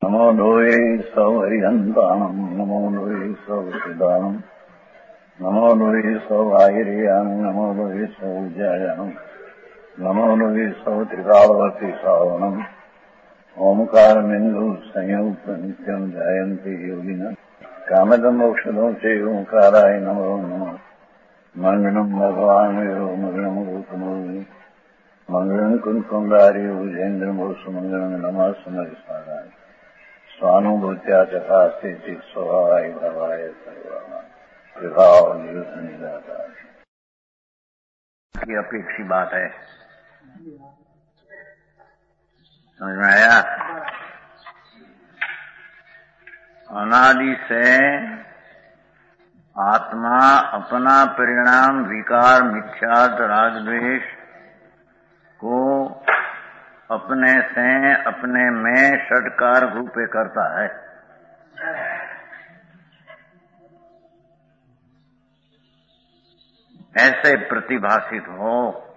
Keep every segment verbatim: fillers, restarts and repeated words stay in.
नमो लोये सौहरिहन्ताणम् नमो लोये सौहृदानम् नमो लोये सौभागिर्यानम् नमो लोये सौज्यायानम् नमो लोये सौत्रिकालवती सावनम् ओंकारमिन्दु संयुक्त नित्यम् जायन्ति योगिनः कामदम् औषधम् च ओंकाराय नमो नमः मङ्गलम् भगवान् यो मङ्गलम् रूपमोहि मङ्गलम् कुन्कुण्डारि उजेन्द्रमोसुमङ्गलम् नमः सुमरिस्मराय स्वानुभूत्या चकास्ते स्वभावाय भवाय सर्वभाव की अपेक्षी बात है। समझ में आया? अनादि से आत्मा अपना परिणाम विकार मिथ्यात्व राग द्वेष को अपने से अपने में षटकार रूपे करता है। ऐसे प्रतिभाषित हो,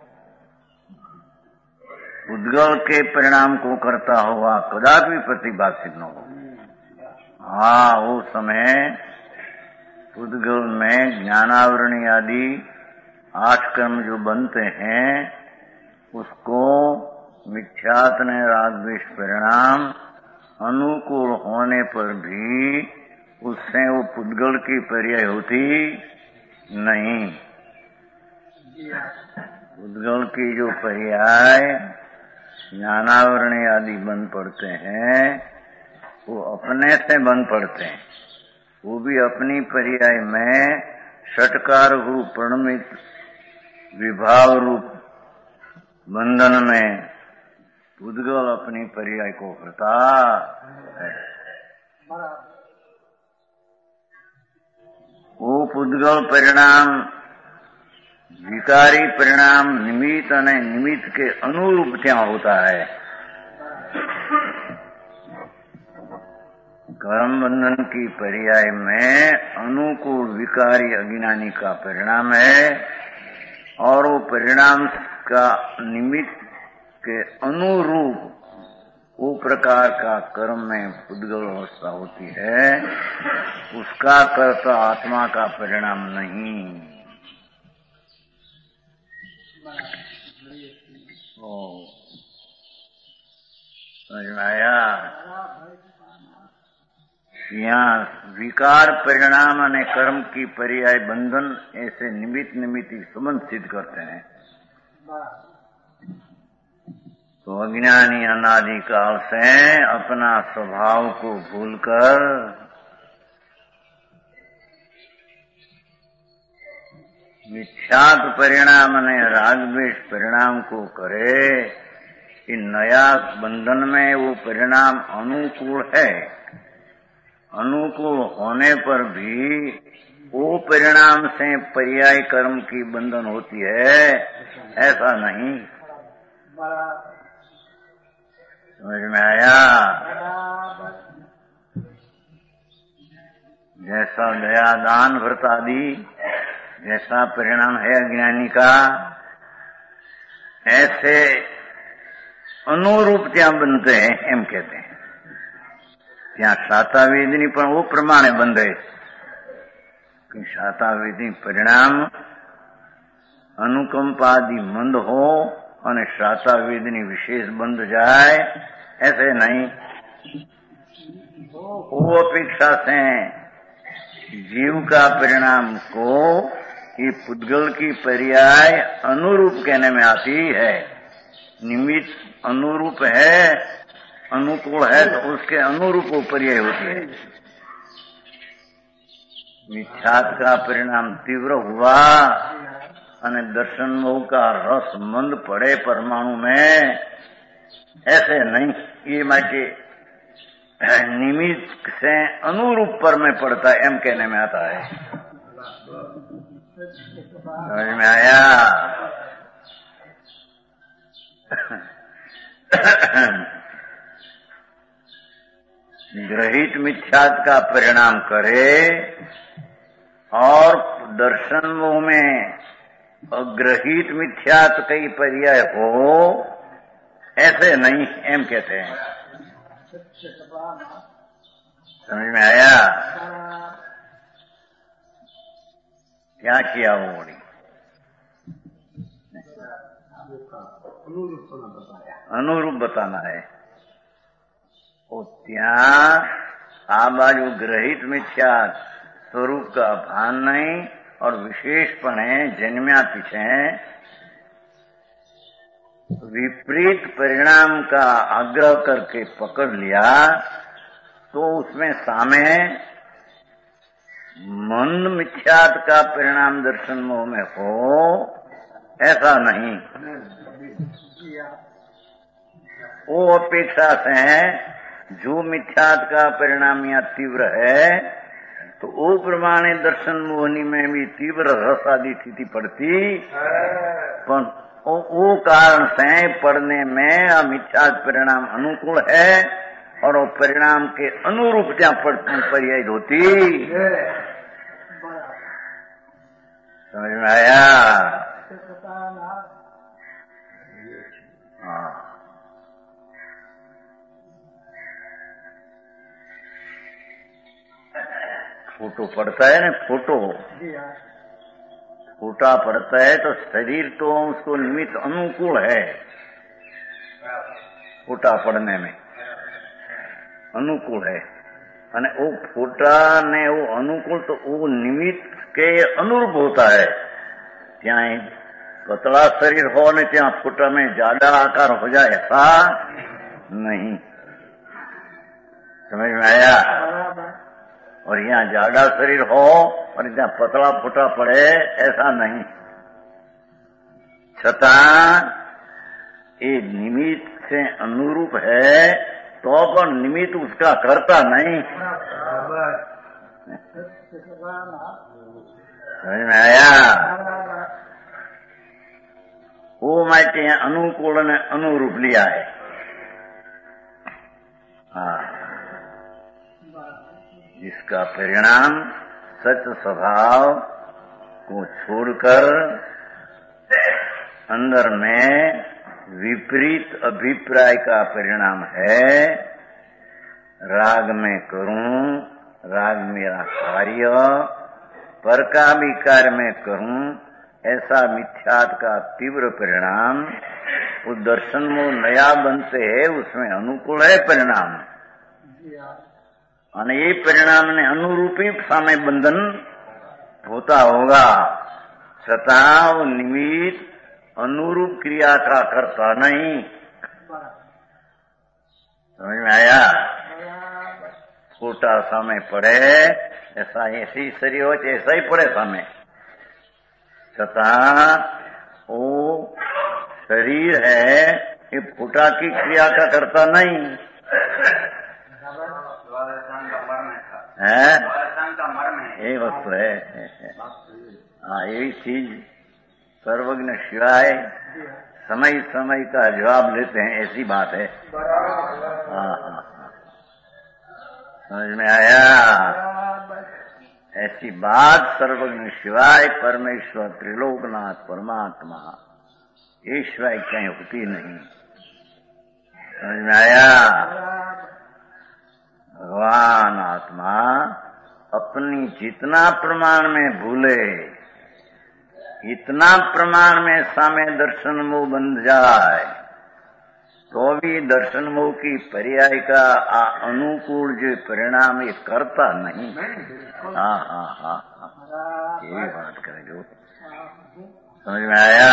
उद्गल के परिणाम को करता हुआ कदापि प्रतिभाषित न हो। हाँ, वो समय उद्गल में ज्ञानावरणी आदि आठ कर्म जो बनते हैं उसको मिथ्यात्व राग द्वेष परिणाम अनुकूल होने पर भी उससे वो पुद्गल की पर्याय होती नहीं। पुद्गल की जो पर्याय ज्ञानावरणी आदि बन पड़ते हैं वो अपने से बन पड़ते हैं, वो भी अपनी पर्याय में षटकार रूप प्रणमित विभाव रूप बंधन में पुद्गल अपनी पर्याय को करता है। वो पुद्गल परिणाम विकारी परिणाम निमित्त और निमित्त के अनुरूप क्या होता है। कर्म बंधन की पर्याय में अनुकूल विकारी अज्ञानी का परिणाम है और वो परिणाम का निमित्त के अनुरूप वो प्रकार का कर्म में पुद्गल अवस्था होती है, उसका कर्ता आत्मा का परिणाम नहीं। ओ, समझ में आया? यहाँ विकार परिणाम और कर्म की पर्याय बंधन ऐसे निमित्त निमित्त संबंध सिद्ध करते हैं। तो अज्ञानी अनादि काल से अपना स्वभाव को भूलकर मिथ्यात्व परिणाम ने राग द्वेष परिणाम को करे। इन नया बंधन में वो परिणाम अनुकूल है, अनुकूल होने पर भी वो परिणाम से पर्याय कर्म की बंधन होती है, ऐसा नहीं। समझ में आया? जैसा दया दान व्रत आदि जैसा परिणाम है अज्ञानी का, ऐसे अनुरूप ત્યાં बनते हैं एम कहते हैं। ત્યાં શાતાવેદની પણ वो प्रमाणे બંધે कि શાતાવેદની परिणाम अनुकंपादि मंद हो और शातावेदनी विशेष बंध जाए, ऐसे नहीं। वो अपेक्षा से जीव का परिणाम को ये पुद्गल की पर्याय अनुरूप कहने में आती है। निमित्त अनुरूप है, अनुकूल है तो उसके अनुरूप वो पर्याय होती है। मिथ्यात्व का परिणाम तीव्र हुआ और दर्शन मोह का रस मंद पड़े परमाणु में, ऐसे नहीं। ये माके निमित्त से अनुरूप पर में पड़ता है एम कहने में आता है। समझ में आया? ग्रहित मिथ्यात्व का परिणाम करे और दर्शन मोह में अग्रहित मिथ्यात्व कई पर्याय हो, ऐसे नहीं एम कहते हैं। समझ में आया? क्या किया वो बोली? अनुरूप बताना है। वो ત્યાં આ બાજુ ગ્રહિત મિથ્યા स्वरूप का भान नहीं और विशेषपणे जन्म्या पीछे विपरीत परिणाम का आग्रह करके पकड़ लिया तो उसमें सामे मंद मिथ्यात का परिणाम दर्शन मोह में हो, ऐसा नहीं। वो अपेक्षा से जो मिथ्यात का परिणाम या तीव्र है तो वो प्रमाणे दर्शन मोहनी में भी तीव्र रस आदि स्थिति पड़ती, पर वो कारण से पढ़ने में मिथ्यात परिणाम अनुकूल है और वो परिणाम के अनुरूप क्या पर्याय होती। समझ में आया? हाँ। फोटो पड़ता है ना, फोटो फोटा पड़ता है तो शरीर तो उसको निमित्त अनुकूल है, फोटा पड़ने में अनुकूल है। અને वो फोटा ने वो अनुकूल तो वो निमित्त के अनुरूप होता है। ત્યાં पतला शरीर हो ने ત્યાં फोटा में ज्यादा आकार हो जाए ऐसा नहीं। समझ में आया? और यहाँ ज्यादा शरीर हो और यहाँ पतला फुटा पड़े ऐसा नहीं। छतां ये निमित्त से अनुरूप है तो पर निमित्त उसका करता नहीं। समझ में आया? वो માટે अनुकूल ने अनुरूप लिया है। हाँ, जिसका परिणाम सच स्वभाव को छोड़कर अंदर में विपरीत अभिप्राय का परिणाम है। राग में करूं, राग मेरा कार्य, पर का भी कार्य में करूं, ऐसा मिथ्यात का तीव्र परिणाम उस दर्शन में नया बनते है, उसमें अनुकूल है परिणाम। અને એ પરિણામને અનુરૂપી સામે બંધન હોતા होगा, છતાં નિમિત્ત अनुरूप क्रिया का करता नहीं। समझ में आया? छोटा सामे पड़े ऐसा ऐसी शरीर हो ऐसा ही पड़े सामे, छતાં वो शरीर है ये फूटा की क्रिया का करता नहीं है। ये वस्तु है। हाँ, यही चीज सर्वज्ञ शिवाय समय समय का जवाब लेते हैं, ऐसी बात है। हाँ हाँ, समझ में आया? ऐसी बात सर्वज्ञ शिवाय परमेश्वर त्रिलोकनाथ परमात्मा ईश्वर कहीं होती नहीं। समझ में आया? भगवान आत्मा अपनी जितना प्रमाण में भूले इतना प्रमाण में सामे दर्शन मोह बंध जाए तो भी दर्शन मोह की पर्याय का आ अनुकूल जो परिणाम ये करता नहीं। हाँ हाँ हाँ हाँ, यही बात करें जो। समझ में आया?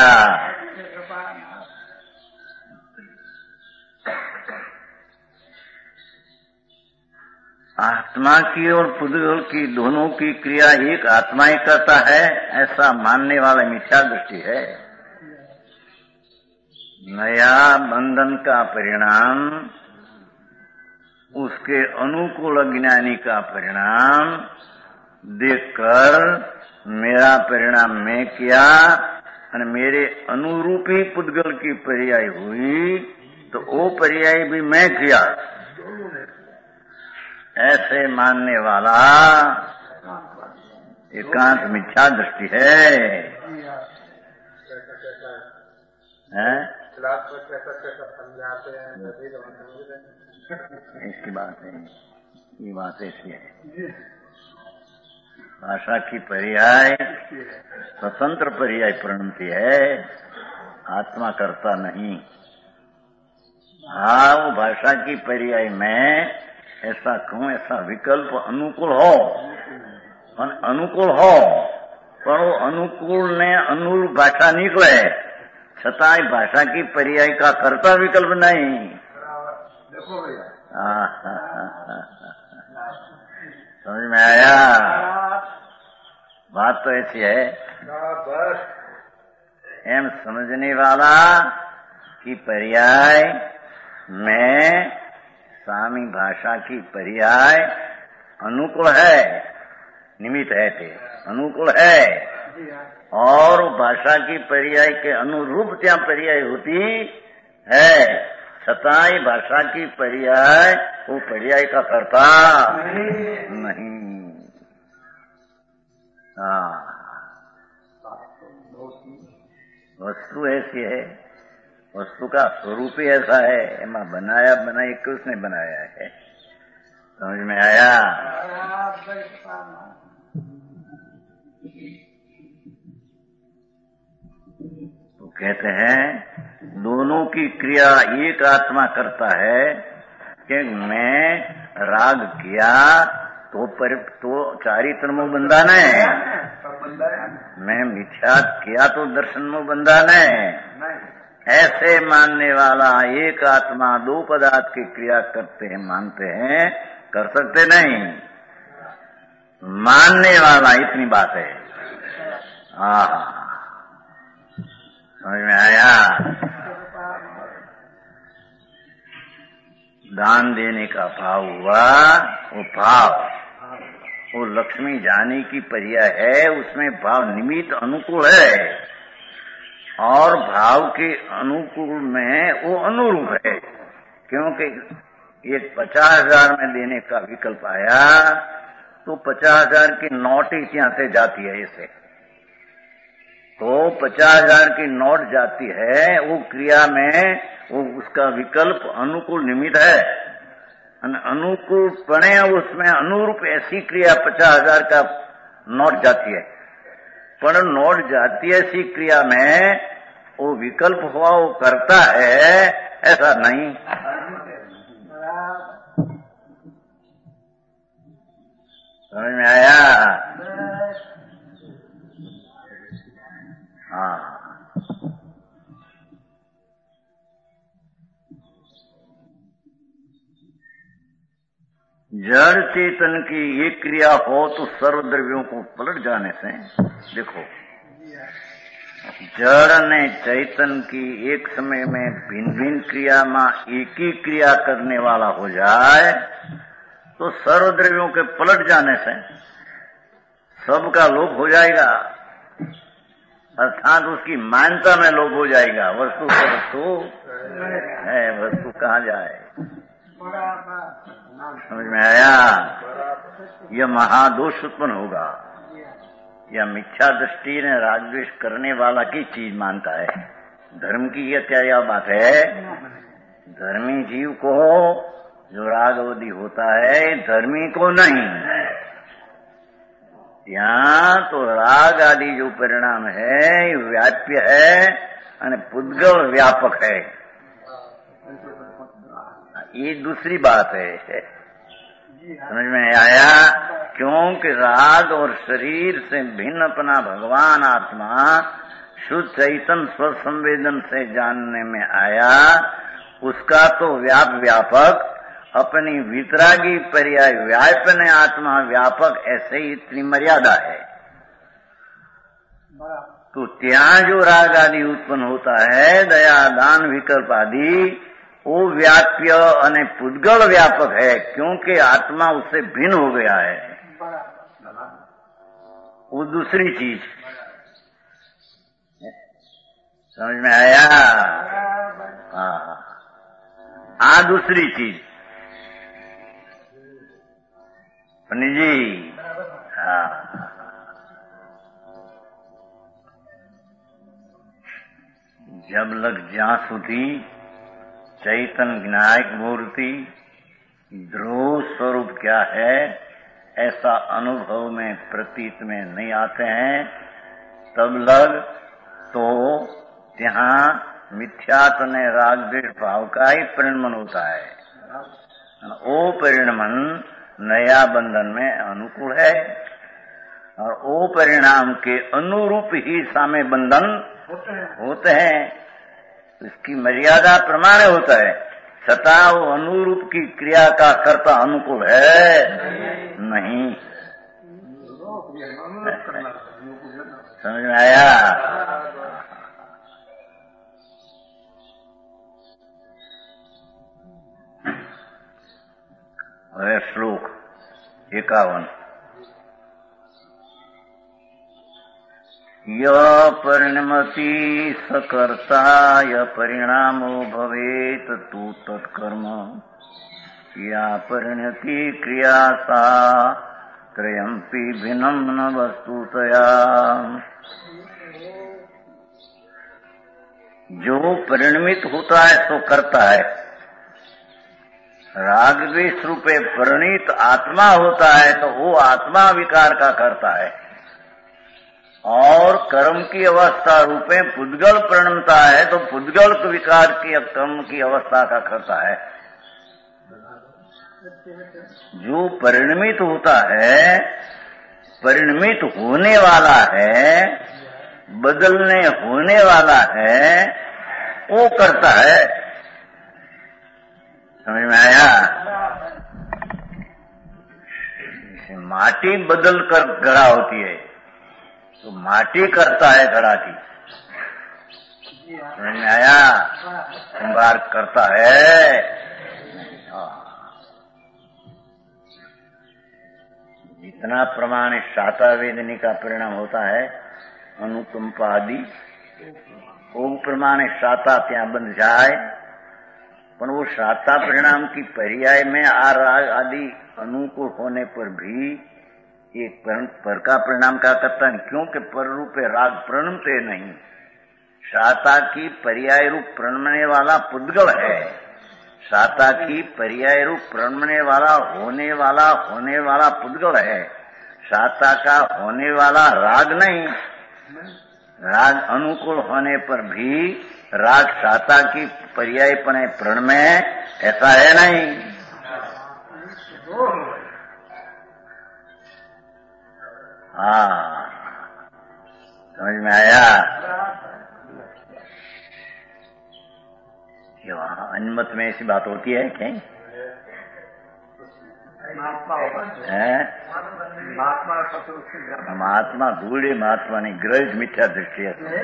आत्मा की और पुद्गल की दोनों की क्रिया एक आत्मा ही करता है, ऐसा मानने वाला मिथ्या दृष्टि है। नया बंधन का परिणाम उसके अनुकूल अज्ञानी का परिणाम देखकर मेरा परिणाम मैं किया और मेरे अनुरूपी पुद्गल की पर्याय हुई तो वो पर्याय भी मैं किया, ऐसे मानने वाला एकांत मिथ्या दृष्टि है, है? ऐसी बात है, ये बात ऐसी है। भाषा की पर्याय स्वतंत्र पर्याय प्रणति है, आत्मा करता नहीं। हाँ, वो भाषा की पर्याय में ऐसा कहूं, ऐसा विकल्प अनुकूल हो, अनुकूल हो, पर वो अनुकूल ने अनुरूप भाषा निकले, छताई भाषा की पर्याय का कर्ता विकल्प नहीं। देखो भैया, समझ में आया? बात तो ऐसी है, एम समझने वाला की पर्याय में सामी भाषा की पर्याय अनुकूल है, निमित्त है थे, अनुकूल है, और भाषा की पर्याय के अनुरूप त्या पर्याय होती है, छताई भाषा की पर्याय वो पर्याय का कर्ता नहीं, नहीं। हाँ, वस्तु ऐसी है, वस्तु का स्वरूप ही ऐसा है, एमा बनाया बनाया किसने बनाया है, समझ में आया? तो कहते हैं दोनों की क्रिया एक आत्मा करता है कि मैं राग किया तो पर तो चारित्र में बंधा ने, मैं मिथ्या किया तो दर्शन में बंधा ने। ऐसे मानने वाला एक आत्मा दो पदार्थ की क्रिया करते हैं, मानते हैं, कर सकते नहीं, मानने वाला, इतनी बात है। हाँ, समझ में आया? दान देने का भाव हुआ, वो भाव वो लक्ष्मी जाने की पर्याय है, उसमें भाव निमित्त अनुकूल है, और भाव के अनुकूल में वो अनुरूप है, क्योंकि एक पचास हजार में देने का विकल्प आया तो पचास हजार की नोट ही यहाँ से जाती है, ऐसे तो पचास हजार की नोट जाती है, वो क्रिया में वो उसका विकल्प अनुकूल निमित्त है, अनुकूल पड़े उसमें अनुरूप ऐसी क्रिया पचास हजार का नोट जाती है, पर नोट जाती है ऐसी क्रिया में वो विकल्प हुआ वो करता है, ऐसा नहीं। समझ में आया? हाँ, जड़ चेतन की ये क्रिया हो तो सर्व द्रव्यों को पलट जाने से, देखो जड़ ने चैतन की एक समय में भिन्न भिन्न क्रिया में एक ही क्रिया करने वाला हो जाए तो सर्व द्रव्यों के पलट जाने से सबका लोप हो जाएगा, अर्थात उसकी मान्यता में लोप हो जाएगा। वस्तु तो वस्तु है, वस्तु कहाँ जाए, समझ में आया? यह महादोष उत्पन्न होगा, यह मिथ्या दृष्टि ने रागद्वेष करने वाला की चीज मानता है। धर्म की यह क्या यह बात है, धर्मी जीव को जो रागवदी होता है, धर्मी को नहीं। यहाँ तो राग आदि जो परिणाम है व्याप्य है और पुद्गल व्यापक है, ये दूसरी बात है, समझ में आया? क्योंकि राग और शरीर से भिन्न अपना भगवान आत्मा शुद्ध चैतन्य स्व संवेदन से जानने में आया, उसका तो व्याप व्यापक अपनी वितरागी पर्याय व्यापने आत्मा व्यापक, ऐसे ही इतनी मर्यादा है। तो ત્યાં जो राग आदि उत्पन्न होता है, दया दान विकल्प आदि, वो व्याप्य अने पुद्गल व्यापक है, क्योंकि आत्मा उससे भिन्न हो गया है, वो दूसरी चीज। समझ में आया? हाँ, आ दूसरी चीज पंडित जी। हाँ, जब लग ज्યાં સુધી चैतन विनायक मूर्ति ध्रुव स्वरूप क्या है ऐसा अनुभव में प्रतीत में नहीं आते हैं, तब लग तो यहाँ मिथ्यात्व ने राग द्वेष भाव का ही परिणमन होता है। वो परिणमन नया बंधन में अनुकूल है और वो परिणाम के अनुरूप ही सामे बंधन होते हैं। इसकी मर्यादा प्रमाण होता है, सता वो अनुरूप की क्रिया का कर्ता अनुकूल है नहीं। समझ में आया? और श्लोक इक्यावन, य परिणमति सकर्ता य परिणामो भवेत तु तत्कर्म या परिणति क्रिया सा त्रयम्पि भिन्नं न वस्तुतया। जो परिणमित होता है तो करता है, राग द्वेष रूपे परिणित आत्मा होता है तो वो आत्मा विकार का करता है, और कर्म की अवस्था रूपे पुद्गल परिणमता है तो पुद्गल विकार की कर्म की अवस्था का करता है। जो परिणमित होता है, परिणमित होने वाला है, बदलने होने वाला है, वो करता है। समझ में आया? माटी बदल कर घड़ा होती है तो माटी करता है घड़ा की। समझ में आया? कुंभार करता है। जितना प्रमाण शाता वेदनी का परिणाम होता है अनुकंपा आदि, वो प्रमाण शाता त्या बन जाए, पर वो शाता परिणाम की पर्याय में आ राग आदि अनुकूल होने पर भी एक पर का परिणाम क्या करता है, क्योंकि पर रूपे राग प्रणमते नहीं। शाता की पर्याय रूप प्रणमने वाला पुद्गल है, शाता की पर्याय रूप प्रणमने वाला होने वाला होने वाला पुद्गल है। शाता का होने वाला राग नहीं, राग अनुकूल होने पर भी राग शाता की पर्यायपने प्रण में ऐसा है नहीं। हाँ, समझ में आया? कि वहाँ अन्मत में ऐसी बात होती है क्या? महात्मा धूड़े महात्मा नहीं, ग्रहित मिथ्या दृष्टि है।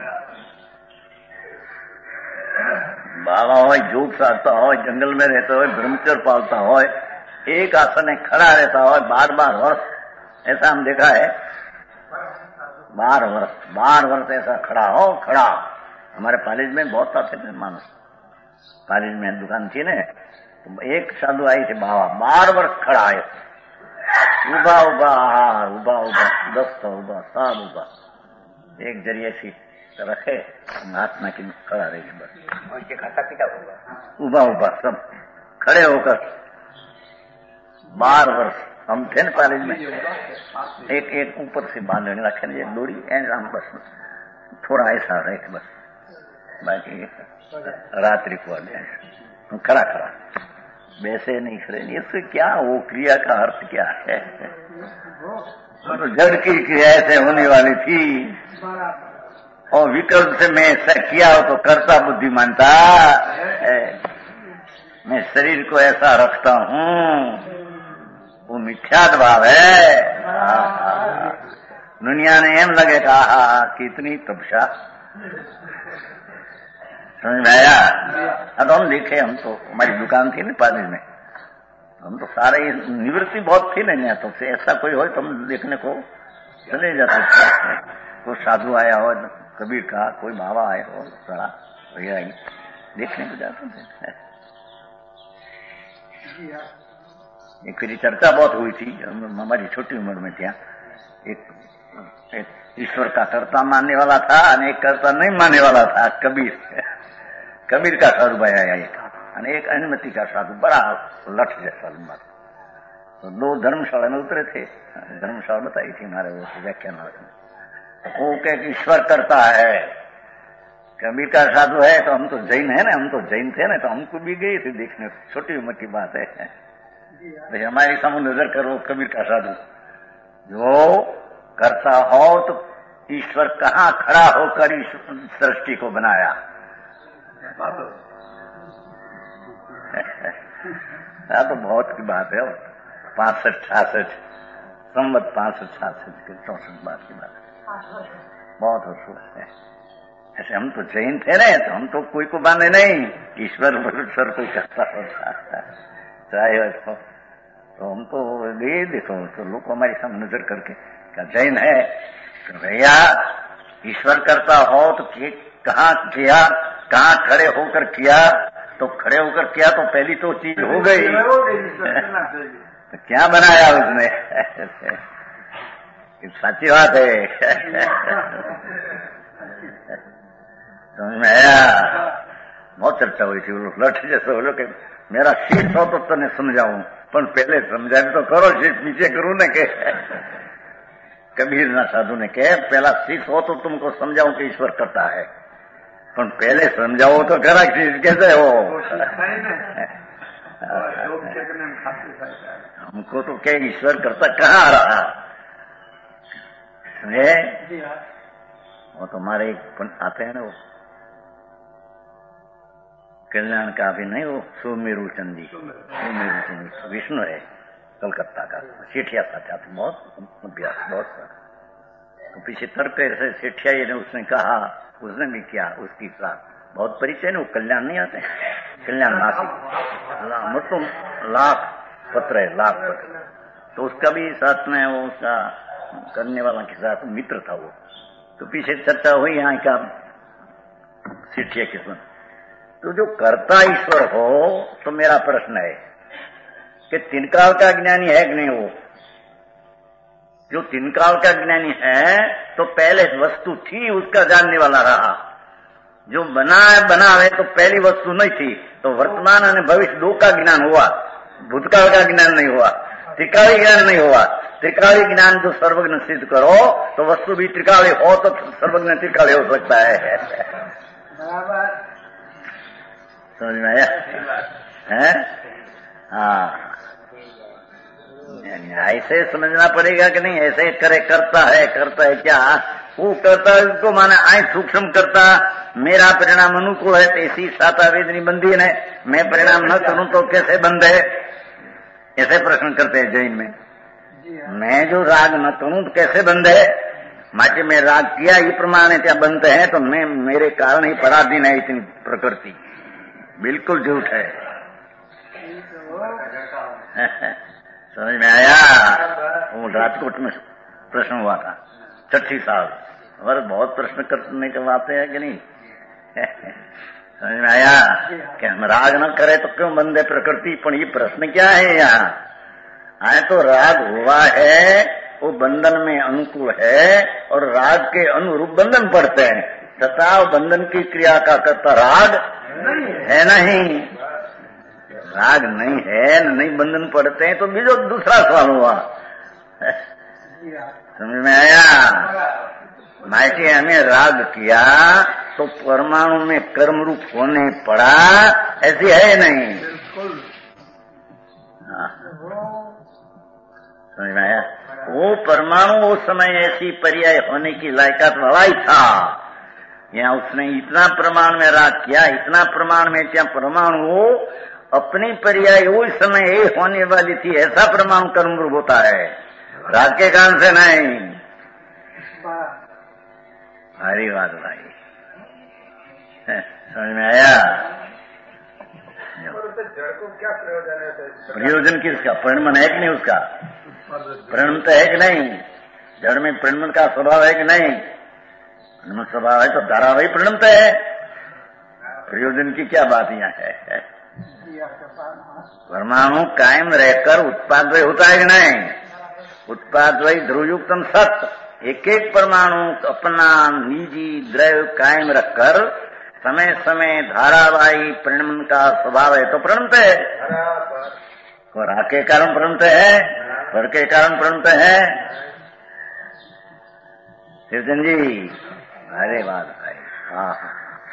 बाबा हो, जोग साधता हो, जंगल में रहता हो, ब्रह्मचर्य पालता हो, एक आसन खड़ा रहता हो बार बार वर्ष, ऐसा हम देखा है। बार वर्ष बार वर्ष ऐसा खड़ा हो खड़ा। हमारे कॉलेज में बहुत आते थे मानस, कॉलेज में दुकान थी न, तो एक साधु आई थी बाबा, बार वर्ष खड़ा है, उबा उबा आहार, उबा उबा दस्त उबा सब उबा, एक जरिए सी रखे महात्मा की खड़ा रहेगी बस। उनके खाता पिता होगा उबा उबा सब खड़े होकर बार वर्ष। हम थे न कॉलेज में, एक एक ऊपर से बांधने रखे डोरी, हम बस थोड़ा ऐसा रहे थे बस, बाकी रात्रि को खड़ा खड़ा वैसे नहीं खड़े। इससे क्या, वो क्रिया का अर्थ क्या है? तो जड़ की क्रिया ऐसे होने वाली थी, और विकल्प से मैं ऐसा किया हो तो करता बुद्धिमानता, मैं शरीर को ऐसा रखता हूँ, वो मिथ्याद भाव है। दुनिया ने एम लगे कहा कितनी तपस्या। समझ में आया? अब हम देखे, हम तो हमारी दुकान थी ना पानी में, हम तो सारे निवृत्ति बहुत थी नहीं, तो ऐसा कोई हो तो हम देखने को चले जाते थे। कोई साधु आया हो, कबीर का कोई बाबा आया हो, थोड़ा भैया देखने को जाते थे। एक फिर चर्चा बहुत हुई थी हमारी छोटी उम्र में। क्या एक, एक ईश्वर का कर्ता मानने वाला था, अनेक कर्ता नहीं मानने वाला था। कबीर कबीर का साधु भाई आया एक, अनेक अनुमति का साधु, बड़ा लठ जैसा लंबा। तो दो धर्मशाला में उतरे थे, धर्मशाला बताई थी हमारे वो व्याख्यान में। वो कह ईश्वर करता है, कबीर का साधु है तो हम तो जैन है ना, हम तो जैन थे ना, तो हमको भी गए थे देखने, छोटी उम्र की बात है भाई। हमारी सामने नजर करो, कबीर का साधु जो करता हो तो ईश्वर कहाँ खड़ा होकर इस सृष्टि को बनाया। हाँ तो बहुत की बात है, पांसठ छियासठ संवत पांसठ छियासठ के चौसठ बात की बात है, बहुत अफसोस है। ऐसे हम तो जैन थे ना, तो हम तो कोई को माने नहीं, ईश्वर ईश्वर कोई करता होता चाहे तो, तो हम तो ये देखो तो लोग हमारे सामने नजर करके क्या जैन है तो भैया ईश्वर करता हो तो कहाँ किया, कहाँ खड़े होकर किया, तो खड़े होकर किया तो पहली तो चीज हो गई तो क्या बनाया उसने सच्ची बात है। समझ में आया, बहुत चर्चा हुई थी, वो लोग लठ जैसे वो लोग मेरा शीश हो तो तने समझाऊं, पर पहले समझाने तो करो, शीश पीछे करूं न के। कबीर ना साधु ने कहे पहला शीश हो तो तुमको समझाऊं कि ईश्वर करता है, पर पहले समझाओ तो करा शीश कैसे हो। हमको तो क्या ईश्वर करता कहाँ आ रहा, समझे? वो तुम्हारे आते हैं ना, वो कल्याण का भी नहीं, वो सुमेरु चंदी, सुमेरु चंदी विष्णु है कलकत्ता का, सेठिया था बहुत अभ्यास बहुत सारा। तो पीछे तर्क ऐसे सेठिया ने उसने कहा, उसने भी किया, उसकी साथ बहुत परिचय ने, वो कल्याण नहीं आते, कल्याण नासिक मतलब लाख पत्र है, लाख पत्र, तो उसका भी साथ में वो उसका करने वाला के साथ मित्र था वो। तो पीछे चर्चा हुई यहाँ का सेठिया किस्मत। तो जो कर्ता ईश्वर हो तो मेरा प्रश्न है कि तिनकाल का ज्ञानी है कि नहीं? वो जो तिनकाल का ज्ञानी है तो पहले वस्तु थी उसका जानने वाला रहा, जो बना है बनावे तो पहली वस्तु नहीं थी, तो वर्तमान और भविष्य दो का ज्ञान हुआ, भूतकाल का ज्ञान नहीं हुआ, त्रिकाली ज्ञान नहीं हुआ। त्रिकाली ज्ञान जो सर्वज्ञ सिद्ध करो तो वस्तु भी त्रिकाली हो तो सर्वज्ञ त्रिकाली हो सकता है। समझ में आया है? हाँ, ऐसे समझना पड़ेगा कि नहीं, ऐसे करे करता है, करता है क्या वो करता है उसको माने आए सूक्ष्म करता, मेरा परिणाम अनुकूल है तो इसी साता वेदनी बंदी है, मैं परिणाम न करूं तो कैसे बंद है, ऐसे प्रश्न करते हैं जैन में। मैं जो राग न करूं तो कैसे बंद है, माचे मैं राग किया ये प्रमाण है क्या बंद है, तो मैं मेरे कारण ही पराधीन है इतनी प्रकृति, बिल्कुल झूठ है। समझ में आया? वो राजकोट में प्रश्न हुआ था छठी साल, और बहुत प्रश्न करने के बातें है कि नहीं। समझ में आया कि हम राग न करे तो क्यों बंद है प्रकृति, पर ये प्रश्न क्या है यहाँ आए तो राग हुआ है वो बंधन में अनुकूल है और राग के अनुरूप बंधन पड़ते हैं, तथा बंधन की क्रिया का करता राग है नहीं, राग नहीं है नहीं बंधन पड़ते हैं, तो भी जो दूसरा सवाल हुआ। समझ में आया? माइटी हमें राग किया तो परमाणु में कर्म रूप होने पड़ा, ऐसी है नहीं। समझ में आया? वो परमाणु उस समय ऐसी पर्याय होने की लायकात वाला ही था, यहाँ उसने इतना प्रमाण में राग किया, इतना प्रमाण में क्या परमाणु अपनी पर्याय उस समय ये होने वाली थी, ऐसा परमाणु कर्म रूप होता है, राग के कारण से नहीं। हरी बात भाई, समझ में आया? जड़ को क्या प्रयोजन है? प्रयोजन किसका? परिणमन है कि नहीं उसका? परिणमन है कि नहीं? जड़ में परिणमन का स्वभाव है कि नहीं? परिणमन स्वभाव है तो धारावाही परिणमत है, प्रयोजन की क्या बात यहाँ है? परमाणु कायम रहकर उत्पादवय होता है कि नहीं? उत्पादवय ध्रुवयुक्तम सत्य, एक एक परमाणु अपना निजी द्रव्य कायम रखकर समय समय धारावाही परिणमन का स्वभाव है तो प्रणत है। और आ के कारण प्रणत है, पर के कारण प्रणत है। शिवचंद जी, अरे बात है। हाँ हाँ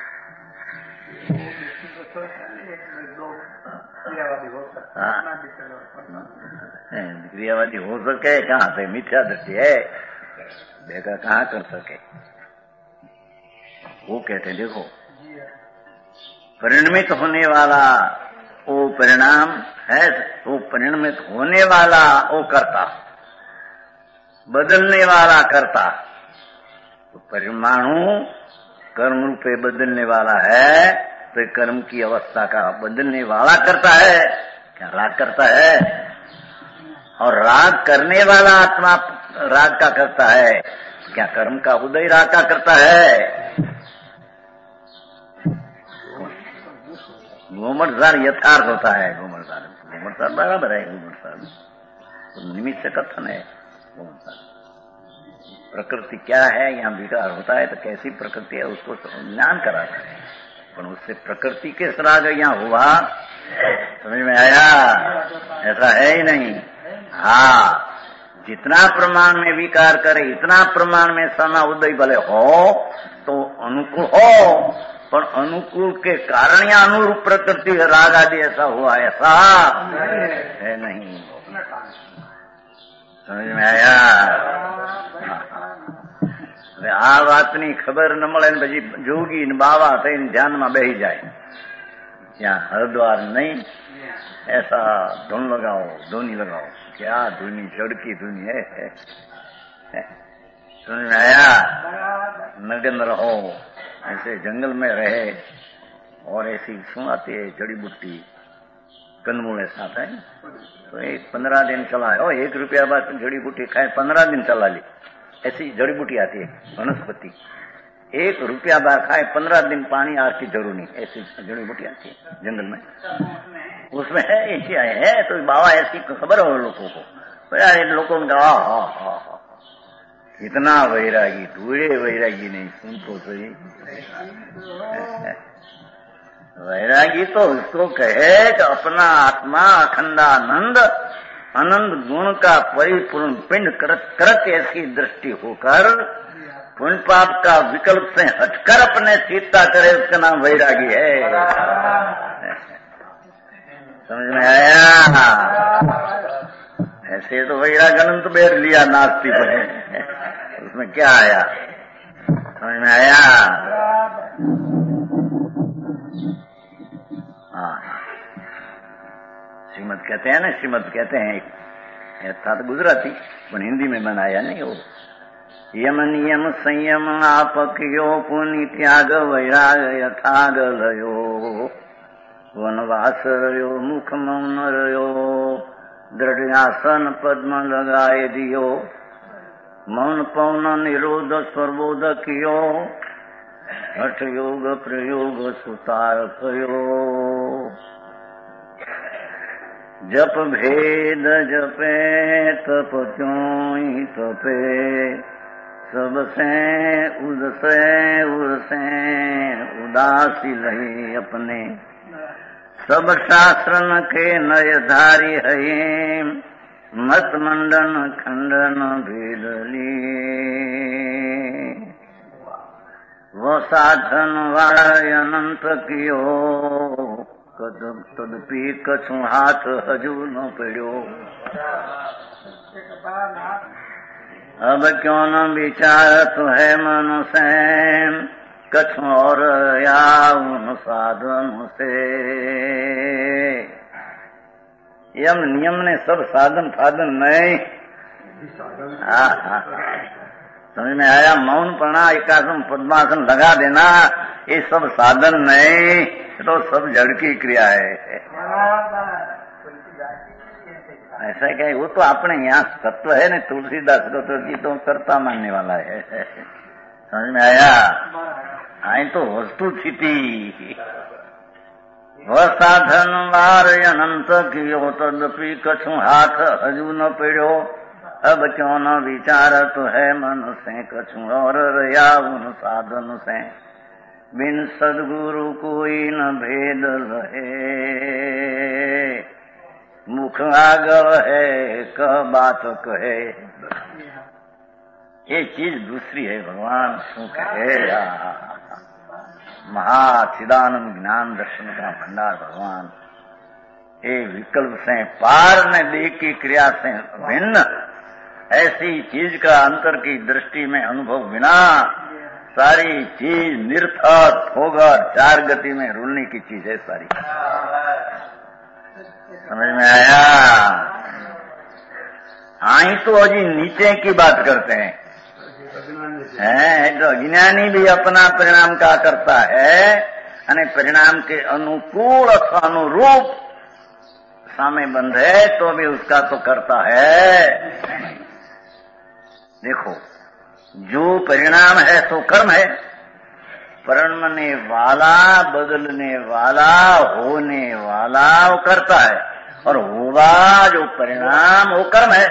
क्रियावादी हो सके कहाँ से? मिथ्या दृष्टि है, देखा कहाँ कर सके। वो कहते हैं देखो, परिणमित होने वाला वो परिणाम है, वो परिणमित होने वाला वो कर्ता, बदलने वाला कर्ता। तो परमाणु कर्म रूपे बदलने वाला है, तो कर्म की अवस्था का बदलने वाला करता है। क्या राग करता है? और राग करने वाला आत्मा राग का करता है। क्या कर्म का उदय राग का करता है? घूमटसार यथार्थ होता है। घूमटसार घूमटसार बराबर है। घूमटसार तो निमित्त कथन है। घूमटसार प्रकृति क्या है, यहाँ विकार होता है तो कैसी प्रकृति है उसको ज्ञान कराता है। पर उससे प्रकृति के राग यहाँ हुआ, समझ में आया? ऐसा है ही नहीं। हाँ, जितना प्रमाण में विकार करे इतना प्रमाण में समा उदय भले हो तो अनुकूल हो, पर अनुकूल के कारण या अनुरूप प्रकृति राग आदि ऐसा हुआ, ऐसा है नहीं। समझ में आया? આ વાતની ખબર ન મળે ને પછી જોગી ને બાવા થઈને ધ્યાનમાં બેસી જાય, ત્યાં હરદ્વાર नहीं, ऐसा धुन लगाओ, धुनी लगाओ। क्या धुनी, चढ़की धुनी है, है, है। समझ में आया? नग्न रहो, ऐसे जंगल में रहे और ऐसी सुनाती है जड़ी बूटी कंदमूल साथ है तो एक पंद्रह दिन चला है। और एक रुपया बाद जड़ी बूटी खाए पंद्रह दिन चला ली। ऐसी जड़ी बूटी आती है वनस्पति, एक रुपया बार खाए पंद्रह दिन पानी आर की जरूर नहीं। ऐसी जड़ी बूटी आती है जंगल में, उसमें है ऐसी है। तो बाबा ऐसी खबर हो लोगों को, यार इन लोगों ने कहा हा हा हा कितना वैरागी, धूड़े वैरागी नहीं, सुन तो सही। वैरागी तो उसको कहे कि अपना आत्मा अखंडानंद आनंद गुण का परिपूर्ण पिंड करत करत ऐसी दृष्टि होकर पुण्य पाप का विकल्प से हटकर अपने चित्ता करे, उसका नाम वैरागी है। समझ में आया? ऐसे तो वैराग अनंत बेर लिया नास्ती बने, उसमें क्या आया? समझ में आया? हाँ, श्रीमद कहते हैं ना, श्रीमद कहते हैं, एक था तो गुजराती पर हिंदी में बनाया नहीं। वो यम नियम संयम आपक्यो पुनि त्याग वैराग यथाग लयो वनवास रयो मुख मौन रयो दृढ़ासन पद्म लगाए दियो मौन पौन निरोध स्वरबोध कियो हठ योग प्रयोग सुतार कयो जप भेद जपे तप त्यों तपे सबसे उदसे उदसे उदासी लही अपने सब शास्त्रन के नय धारी है मत मंडन खंडन भेदली वो साधन वाला अनंत कियो कदम तदपि कछु हाथ हजू न पड़ो अब क्यों न विचारत है मनुष्य कछु और या उन साधन से। यम नियम ने सब साधन फाधन नहीं। समझ में आया? मौन पढ़ना, एकासन पद्मासन लगा देना, ये सब साधन नहीं, तो सब जड़ की क्रिया है। ऐसा क्या? वो तो अपने यहाँ तत्व है ना, तुलसीदास को तो जी तो कर्ता मानने वाला है। समझ में आया? आई तो वस्तु स्थिति वह साधन वार अनंत कियो तदपि कछु हाथ हजू न पड़ो। अब क्यों न विचारत है मन से कछु और रया उन साधन से। बिन सदगुरु कोई न भेद रहे, मुख आगव है कह बात कहे। ये चीज दूसरी है भगवान सुख है। महाचिदानंद ज्ञान दर्शन का भंडार भगवान ये विकल्प से पार न देह की क्रिया से भिन्न ऐसी चीज का अंतर की दृष्टि में अनुभव बिना सारी चीज निर्थक होगा। चार गति में रुलने की चीज है सारी। समझ में आया? आई तो अजी नीचे की बात करते हैं, हैं तो अज्ञानी भी अपना परिणाम का करता है અને परिणाम के अनुकूल अथवा अनुरूप सामे बंध है तो भी उसका तो करता है। देखो जो परिणाम है सो कर्म है, परिणमने वाला, बदलने वाला, होने वाला वो करता है, और होगा जो परिणाम वो कर्म है।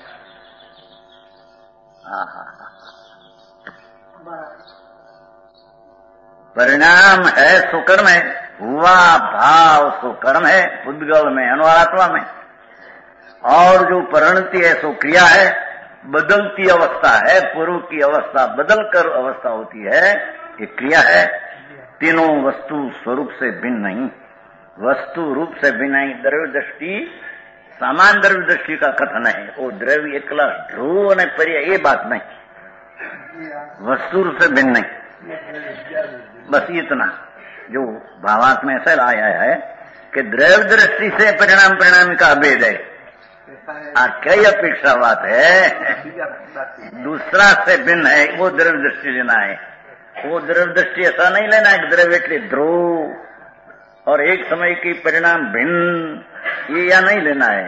परिणाम है सो कर्म है, हुआ भाव सो कर्म है उद्गल में अनुआत्मा में, और जो परिणति है सो क्रिया है, बदलती अवस्था है, पूर्व की अवस्था बदल कर अवस्था होती है, ये क्रिया है। तीनों वस्तु स्वरूप से भिन्न नहीं, वस्तु रूप से भिन्न नहीं। द्रव्य दृष्टि सामान्य द्रव्य दृष्टि का कथन है, वो द्रव्य एकला ध्रुव ने पर्याय ये बात नहीं, वस्तु रूप से भिन्न नहीं। बस इतना जो भावार्थ में ऐसा आया है कि द्रव्य दृष्टि से परिणाम परिणाम का भेद है। कई अपेक्षा बात है, दूसरा से भिन्न है, वो द्रव्य दृष्टि लेना है। वो द्रव्य दृष्टि ऐसा नहीं लेना है कि द्रव्य के ध्रुव और एक समय की परिणाम भिन्न, ये या नहीं लेना है।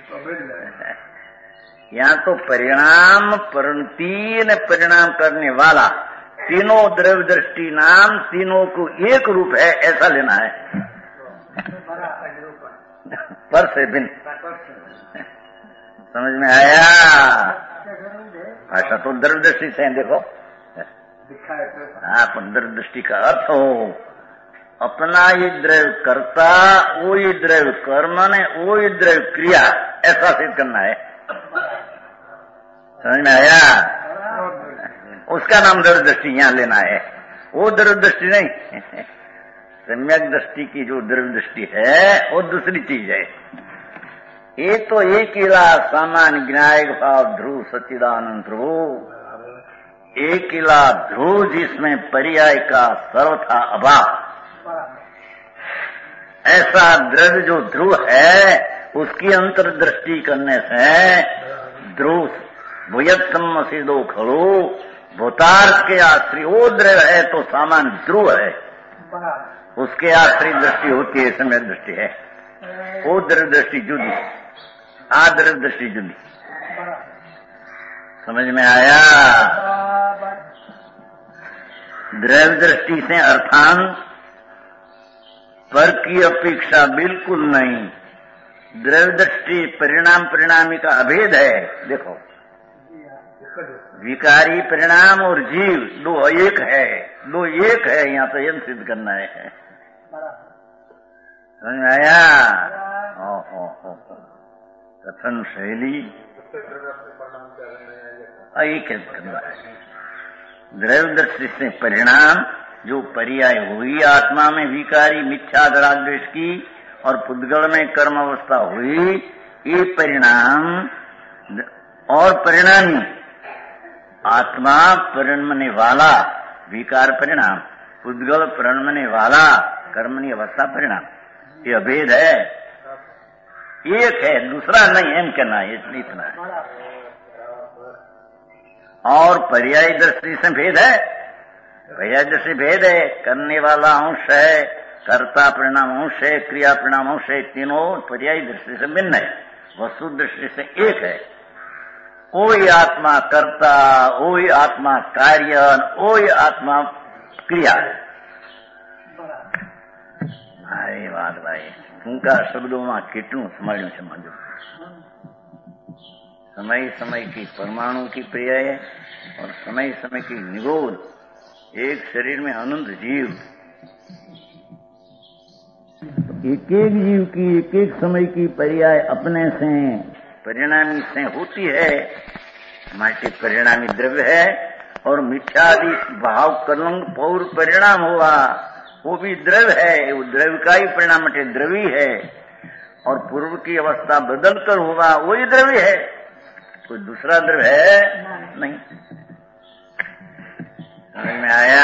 यहाँ तो परिणाम परिणति ने परिणाम करने वाला तीनों द्रव्य दृष्टि नाम तीनों को एक रूप है ऐसा लेना है, पर से भिन्न। समझ में आया? भाषा तो द्रव्य दृष्टि से देखो, आप द्रव्य दृष्टि का अर्थ हो अपना ये द्रव्य कर्ता, वो ये द्रव्य कर्म ने, वो ये द्रव्य क्रिया, ऐसा सिद्ध करना है। समझ में आया? उसका नाम द्रव्य दृष्टि यहाँ लेना है, वो द्रव्य दृष्टि नहीं। सम्यक दृष्टि की जो द्रव्य दृष्टि है वो दूसरी चीज है। ये तो एक इला सामान्य ज्ञायक भाव ध्रुव सच्चिदानंद ध्रुव, एक इला ध्रुव जिसमें पर्याय का सर्वथा अभाव, ऐसा द्रव्य जो ध्रुव है उसकी अंतर्दृष्टि करने से ध्रुव भूयत्तम सिद्धो खड़ो भूतार्थ के आश्रय वो द्रव्य है तो सामान्य ध्रुव है, उसके आश्रय दृष्टि होती है, सम्यक दृष्टि है। वो द्रव्य दृष्टि जुदी, आ द्रव्य दृष्टि जुदी। समझ में आया? द्रव्य दृष्टि से अर्थांत पर की अपेक्षा बिल्कुल नहीं। द्रव्य दृष्टि परिणाम परिणामी का अभेद है। देखो विकारी परिणाम और जीव दो एक है, दो एक है, यहाँ तो यह सिद्ध करना है। समझ में आया? ओ, ओ, ओ, कथन शैली एक करना है। द्रव्य दृष्टि से परिणाम जो पर्याय हुई आत्मा में विकारी मिथ्या रागद्वेष की और पुद्गल में कर्म अवस्था हुई, ये परिणाम और परिणामी आत्मा परिणमने वाला विकार परिणाम, पुद्गल परिणमने वाला कर्मणी अवस्था परिणाम, ये अभेद है। एक है दूसरा नहीं, एम कहना है, इतना है। और पर्याय दृष्टि से भेद है, पर्याय दृष्टि भेद है। करने वाला अंश है, कर्ता परिणाम अंश है, क्रिया परिणाम अंश है, तीनों पर्याय दृष्टि से भिन्न है, वस्तु दृष्टि से एक है। ओई आत्मा कर्ता, ओई आत्मा कार्य, ओई आत्मा क्रिया है। भाई बात भाई टूंका शब्दों में કેટલું સમાડ્યું છે માજો। समय समय की परमाणु की पर्याय और समय समय की निगोद एक शरीर में अनंत जीव, एक एक जीव की एक एक समय की पर्याय अपने से परिणामी से होती है। माटी परिणामी द्रव्य है और मिथ्यादि भाव कलंक पौर परिणाम हुआ, वो भी द्रव्य है, वो द्रव्य का ही परिणाम मटे द्रवी है। और पूर्व की अवस्था बदल कर हुआ, वही द्रव्य है, कोई दूसरा द्रव्य है नहीं। समझ में आया?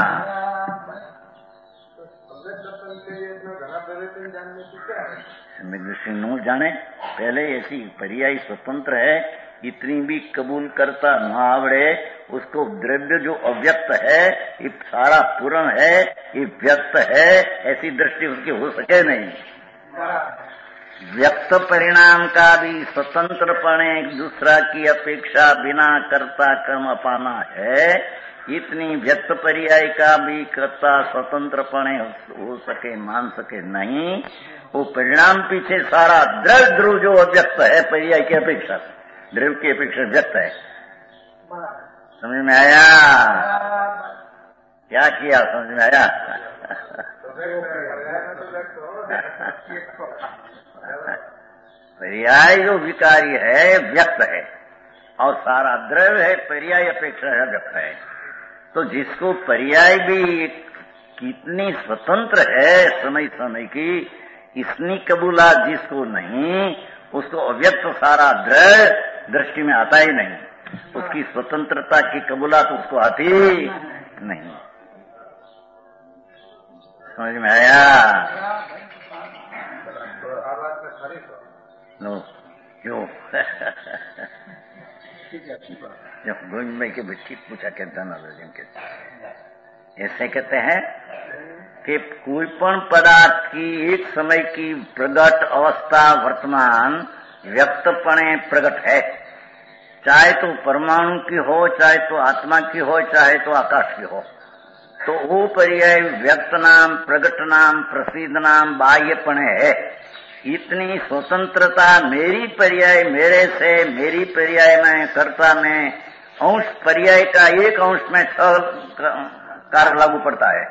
सम्यक दृष्टि न जाने, पहले ऐसी पर्याय स्वतंत्र है, इतनी भी कबूल करता न आवड़े, उसको द्रव्य जो अव्यक्त है, ये सारा पूर्ण है, ये व्यक्त है, ऐसी दृष्टि उसकी हो सके नहीं। व्यक्त परिणाम का भी स्वतंत्रपणे एक दूसरा की अपेक्षा बिना कर्ता कर्म पाना है, इतनी व्यक्त पर्याय का भी कर्ता स्वतंत्रपणे हो सके मान सके नहीं। वो परिणाम पीछे सारा द्रव्य ध्रुव जो अव्यक्त है पर्याय की अपेक्षा, द्रव्य की अपेक्षा व्यक्त है। समझ में आया? क्या किया? समझ में आया? पर्याय जो विकारी है व्यक्त है और सारा द्रव्य है पर्याय अपेक्षा है व्यक्त है। तो जिसको पर्याय भी कितनी स्वतंत्र है समय समय की, इसनी कबूला जिसको नहीं, उसको अव्यक्त सारा द्रव्य दृष्टि में आता ही नहीं। उसकी स्वतंत्रता की कबूला तो उसको आती नहीं। समझ में आया? नो क्यों? गुंज में के बच्ची पूछा कहता ना के ऐसे कहते हैं कि कोई पण पदार्थ की एक समय की प्रगट अवस्था वर्तमान व्यक्तपणे प्रगट है, चाहे तो परमाणु की हो, चाहे तो आत्मा की हो, चाहे तो आकाश की हो, तो वो पर्याय व्यक्त नाम, प्रगट नाम, प्रसिद्ध नाम, बाह्यपणे है। इतनी स्वतंत्रता मेरी पर्याय मेरे से, मेरी पर्याय में कर्ता में अंश पर्याय का एक अंश में छह कारक लागू पड़ता है।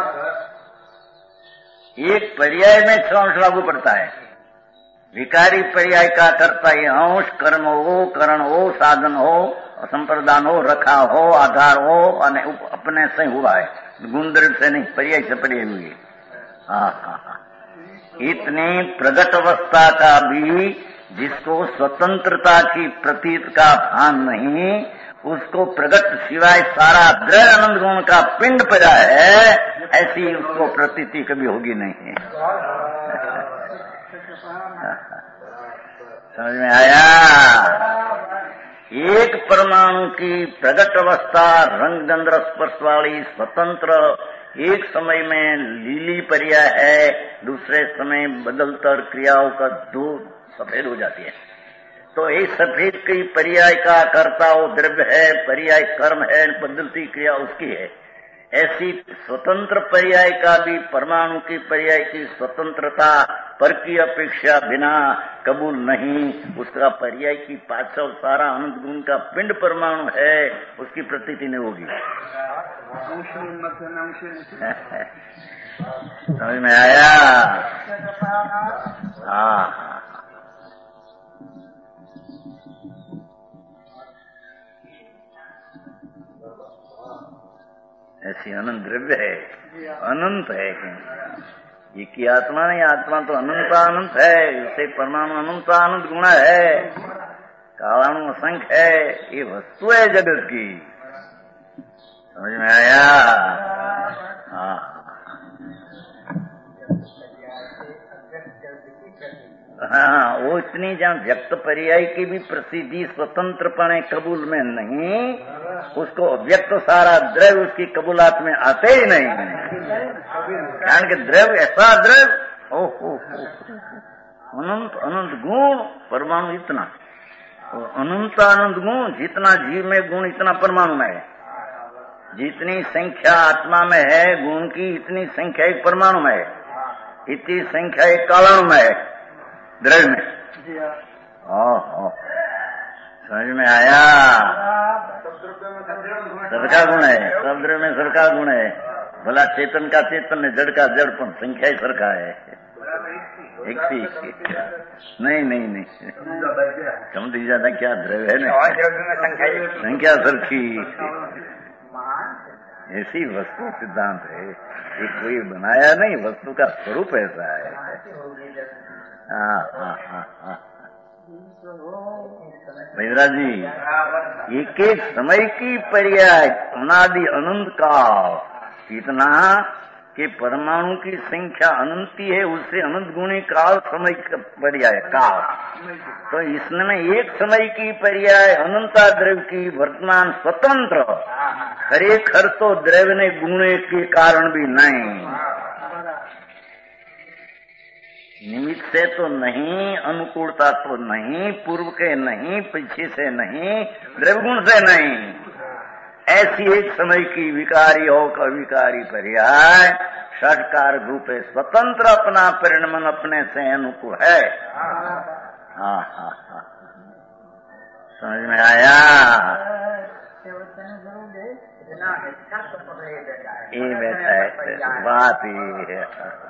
एक पर्याय में छह अंश लागू पड़ता है। विकारी पर्याय का कर्ता ये अंश कर्म हो, करण हो, साधन हो, संप्रदान हो, रखा हो, आधार हो, अपने से हुआ है, गुण द्रव्य से नहीं, पर्याय से पर्याय हुई। हाँ हाँ हाँ, इतनी प्रगट अवस्था का भी जिसको स्वतंत्रता की प्रतीत का भान नहीं, उसको प्रगट सिवाय सारा द्रव्य आनंद गुण का पिंड पड़ा है, ऐसी उसको प्रतीति कभी होगी नहीं। समझ में आया? एक परमाणु की प्रगट अवस्था रंग गंध स्पर्श वाली स्वतंत्र एक समय में लीली पर्याय है, दूसरे समय बदलतर क्रियाओं का दो सफेद हो जाती है। तो एक सफेद की पर्याय का कर्ता वो द्रव्य है, पर्याय कर्म है, बदलती क्रिया उसकी है। ऐसी स्वतंत्र पर्याय का भी परमाणु की पर्याय की स्वतंत्रता पर की अपेक्षा बिना कबूल नहीं। उसका पर्याय की पाछव सारा अनंत गुण का पिंड परमाणु है, उसकी प्रतीति नहीं होगी। समझ में आया? हाँ, ऐसी अनंत द्रव्य है, अनंत है। ये की आत्मा नहीं, आत्मा तो अनंत अनंत है, इससे परमाणु अनंत अनंत गुण है, कालाणु असंख्य है, ये वस्तु है जगत की। समझ में आया? हाँ हाँ, वो इतनी जहाँ व्यक्त पर्याय की भी प्रसिद्धि स्वतंत्रपणे कबूल में नहीं, उसको व्यक्त सारा द्रव्य उसकी कबूलात में आते ही नहीं। कारण कि द्रव्य ऐसा द्रव्य ओहो अनंत अनंत गुण, परमाणु इतना अनंत अनंत गुण, जितना जीव में गुण इतना परमाणु में है। जितनी संख्या आत्मा में है गुण की, इतनी संख्या एक परमाणु में है, इतनी संख्या एक कालाणु में है, द्रव्य में। हाँ हाँ, समझ में आया? सबका गुण है, सब द्रव्य में सबका गुण है। भला चेतन का चेतन है, जड़ का जड़पन, संख्या ही सरखा है। एक सी नहीं नहीं नहीं कम दी ज्यादा क्या द्रव्य है ना, संख्या सरखी। ऐसी वस्तु सिद्धांत है, ये कोई बनाया नहीं, वस्तु का स्वरूप ऐसा है। हाँ हाँ हाँ हाँ महिंद्रा जी, एक एक समय की पर्याय अनादि अनंत काल, इतना कि परमाणु की संख्या अनंती है, उससे अनंत गुणी काल समय का पर्याय काल। तो इसमें एक समय की पर्याय अनंता द्रव्य की वर्तमान स्वतंत्र, खरेखर तो द्रव्य ने गुणे के कारण भी नहीं, निमित्त से तो नहीं, अनुकूलता तो नहीं, पूर्व के नहीं, पीछे से नहीं, द्रव्य गुण से नहीं। ऐसी एक समय की विकारी हो कविकारी पर्याय षटकार रूप स्वतंत्र अपना परिणमन अपने से अनुकूल है। हाँ हाँ हाँ समझ में आया? ये बैठा है, बात ही है।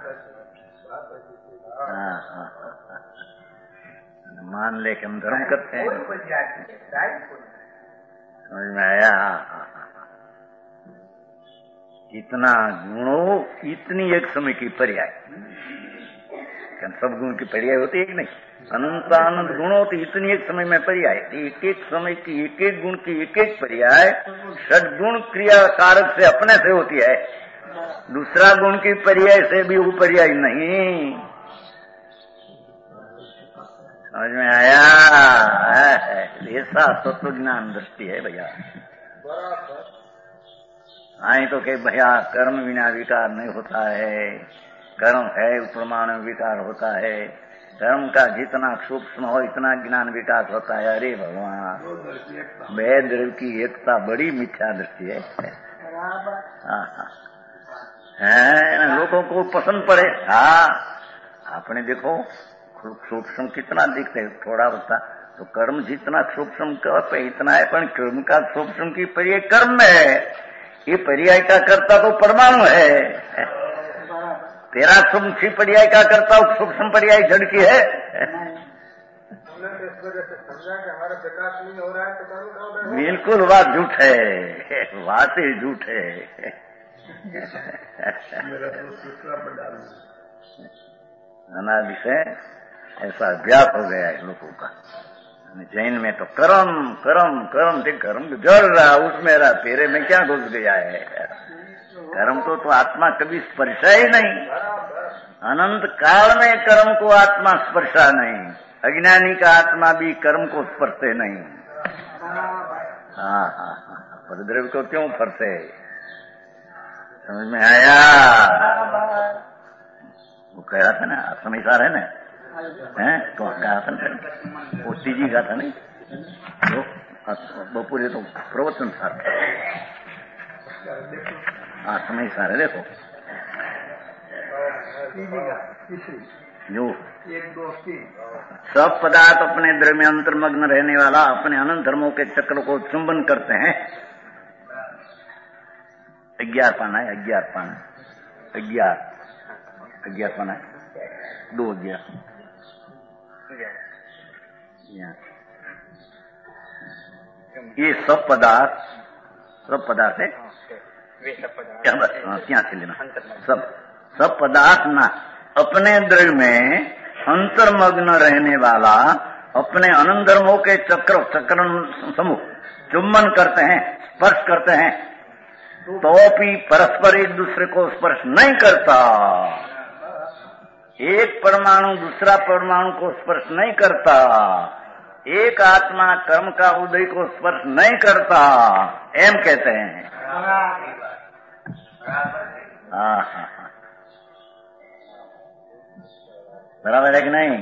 हाँ हाँ मान ले कि हम धर्म करते हैं, समझ में आया? इतना गुणों इतनी एक समय की पर्याय, सब गुण की पर्याय होती है कि नहीं? अनंत अनंत गुणों तो इतनी एक समय में पर्याय, एक एक समय की एक एक गुण की एक एक पर्याय षड्गुण क्रिया कारक से अपने से होती है, दूसरा गुण की पर्याय से भी वो पर्याय नहीं। समझ में आया? ऐसा तत्व ज्ञान दृष्टि है भैया। आई तो कहीं भैया कर्म बिना विकार नहीं होता है, कर्म है प्रमाण विकार होता है, कर्म का जितना सूक्ष्म हो इतना ज्ञान विकास होता है। अरे भगवान, वेद द्रव्य की एकता बड़ी मिथ्या दृष्टि है। हाँ हाँ है, लोगों को पसंद पड़े। हाँ आपने देखो सूक्ष्म कितना दिखते है, थोड़ा होता तो कर्म जितना सूक्ष्म कहते इतना है, पर कर्म का सूक्ष्म की पर्याय कर्म में है, ये पर्याय का करता तो परमाणु है। तेरा सूक्ष्म पर्याय का करता हूँ, सूक्ष्म पर्याय जड़ की है। बिल्कुल बात झूठ है, बात ही झूठ है। अनादि से ऐसा अभ्यास हो गया है लोगों का। जैन में तो कर्म कर्म कर्म से कर्म जड़ रहा, उसमें रहा, तेरे में क्या घुस गया है? कर्म को तो आत्मा कभी स्पर्शा ही नहीं, अनंत काल में कर्म को आत्मा स्पर्शा नहीं, अज्ञानी का आत्मा भी कर्म को स्पर्शे नहीं। हाँ हाँ हाँ परद्रव्य को क्यों स्पर्शे? समझ में आया? वो कह रहा था ना, समय सार है ना, हैं तो कहा था ना, वो तीजी का था नहीं, तो बपूरे तो प्रवचन सार था। हाँ समय सार है, देखो जो सब पदार्थ अपने द्रव्य में अंतर्मग्न रहने वाला अपने अनंत धर्मों के चक्र को चुंबन करते हैं। अज्ञार पाना है, अज्ञार पाना, अज्ञार अज्ञार पाना है, दो अज्ञार। ये सब पदार्थ, सब पदार्थ है क्या? बस क्या से लेना, सब सब पदार्थ ना अपने द्रव्य में अंतर्मग्न रहने वाला अपने अनंत धर्मों के चक्र चक्र समूह चुम्बन करते हैं, स्पर्श करते हैं, तो भी परस्पर एक दूसरे को स्पर्श नहीं करता। एक परमाणु दूसरा परमाणु को स्पर्श नहीं करता, एक आत्मा कर्म का उदय को स्पर्श नहीं करता, एम कहते हैं। हाँ हाँ बराबर है कि नहीं?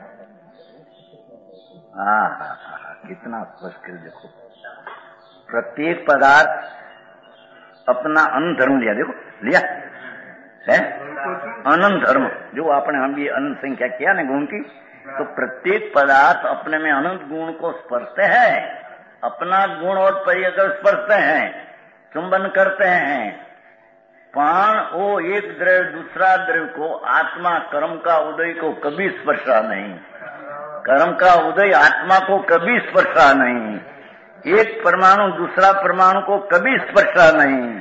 हाँ हाँ हाँ कितना स्पष्ट कर देखो, प्रत्येक पदार्थ अपना अनंत धर्म लिया, देखो लिया है अनंत धर्म, जो आपने हम भी अनंत संख्या किया ना गुण की, तो प्रत्येक पदार्थ अपने में अनंत गुण को स्पर्शते हैं, अपना गुण और पर्याय को स्पर्शते हैं, चुंबन करते हैं। पान वो एक द्रव्य दूसरा द्रव्य को आत्मा कर्म का उदय को कभी स्पर्शा नहीं, कर्म का उदय आत्मा को कभी स्पर्शा नहीं, एक परमाणु दूसरा परमाणु को कभी स्पर्शा नहीं।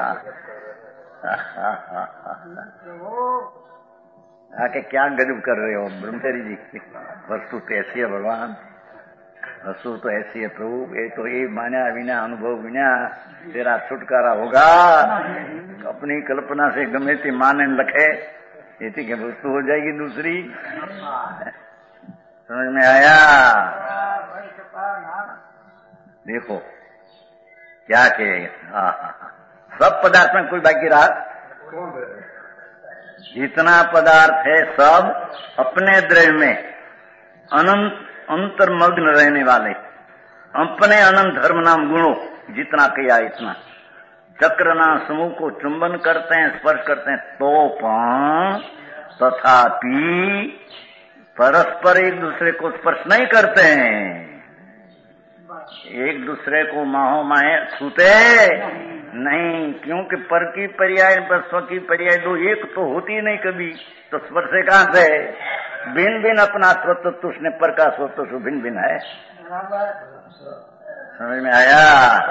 आके क्या गजब कर रहे हो ब्रह्मचारी जी, वस्तु तो ऐसी है भगवान, वस्तु तो ऐसी है प्रभु, ये तो ये माना बिना अनुभव बिना तेरा छुटकारा होगा। अपनी कल्पना से गमे थी माने लखे ये कि वस्तु हो जाएगी दूसरी। समझ में आया? देखो क्या कहेगा, सब पदार्थ में कोई बाकी रहा, जितना पदार्थ है सब अपने द्रव्य में अनंत अंतर्मग्न रहने वाले, अपने अनंत धर्म नाम गुणों जितना किया इतना चक्र नाम समूह को चुंबन करते हैं, स्पर्श करते हैं, तो पण तथापि परस्पर एक दूसरे को स्पर्श नहीं करते हैं, एक दूसरे को माहो माहे छूते नहीं, क्योंकि पर की पर्याय पर स्व की पर्याय दो एक तो होती नहीं कभी, तो स्पर्श कहां से? भिन्न भिन्न अपना स्वत्व तो उसने पर का स्वत्व तो भिन्न भिन्न है। समझ में आया?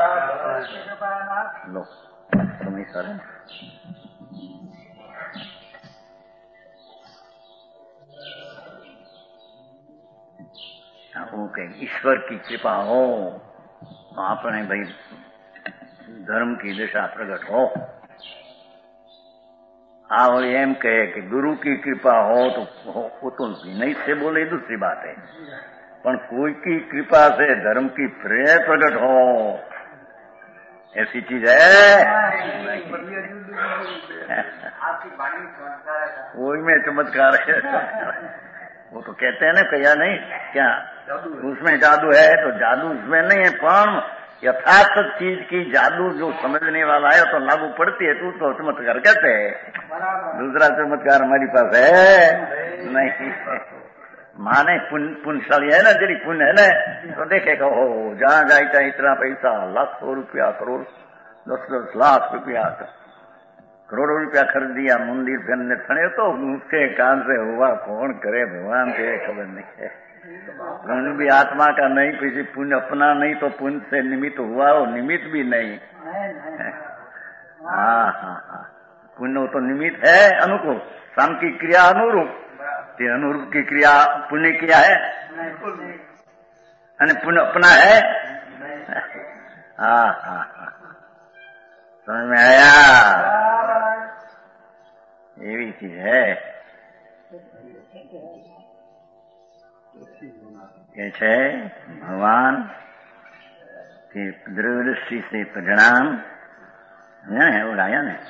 लो तुम्हें सर ओके, ईश्वर की कृपा हो तो आपने भाई धर्म की दिशा प्रकट हो। आओ एम कहे कि गुरु की कृपा हो तो हो, वो तो नहीं से बोले दूसरी बात है, पर कोई की कृपा से धर्म की प्रेरणा प्रकट हो ऐसी चीज है। वही में चमत्कार है, वो तो कहते हैं ना कया नहीं क्या उसमें जादू है, तो जादू उसमें नहीं है, पर यथार्थ चीज की जादू जो समझने वाला है तो लागू पड़ती है, तू तो चमत्कार कहते हैं। दूसरा चमत्कार हमारी पास है नहीं, माने पुण्यशाली है ना, जरी पुण्य है ना, तो देखेगा हो जहां जाए चाहे इतना पैसा, लाखों रुपया, करोड़ दस दस लाख रुपया, करोड़ों रुपया खरीद दिया मंदिर बनने खड़े, तो उसके कान से हुआ कौन करे भगवान के खबर नहीं है। पुण्य भी आत्मा का नहीं, किसी पुण्य अपना नहीं, तो पुण्य से निमित्त हुआ वो निमित्त भी नहीं। हाँ हाँ हाँ, पुण्य तो निमित्त है अनुकूल, शाम की क्रिया अनुरूप, अनुरूप की क्रिया पुण्य किया है, पुण्य अपना है। हाँ हाँ हाँ, समझ में आया? ये भी चीज है। कैसे भगवान के द्रव्य दृष्टि से परिणाम है वो लाया ने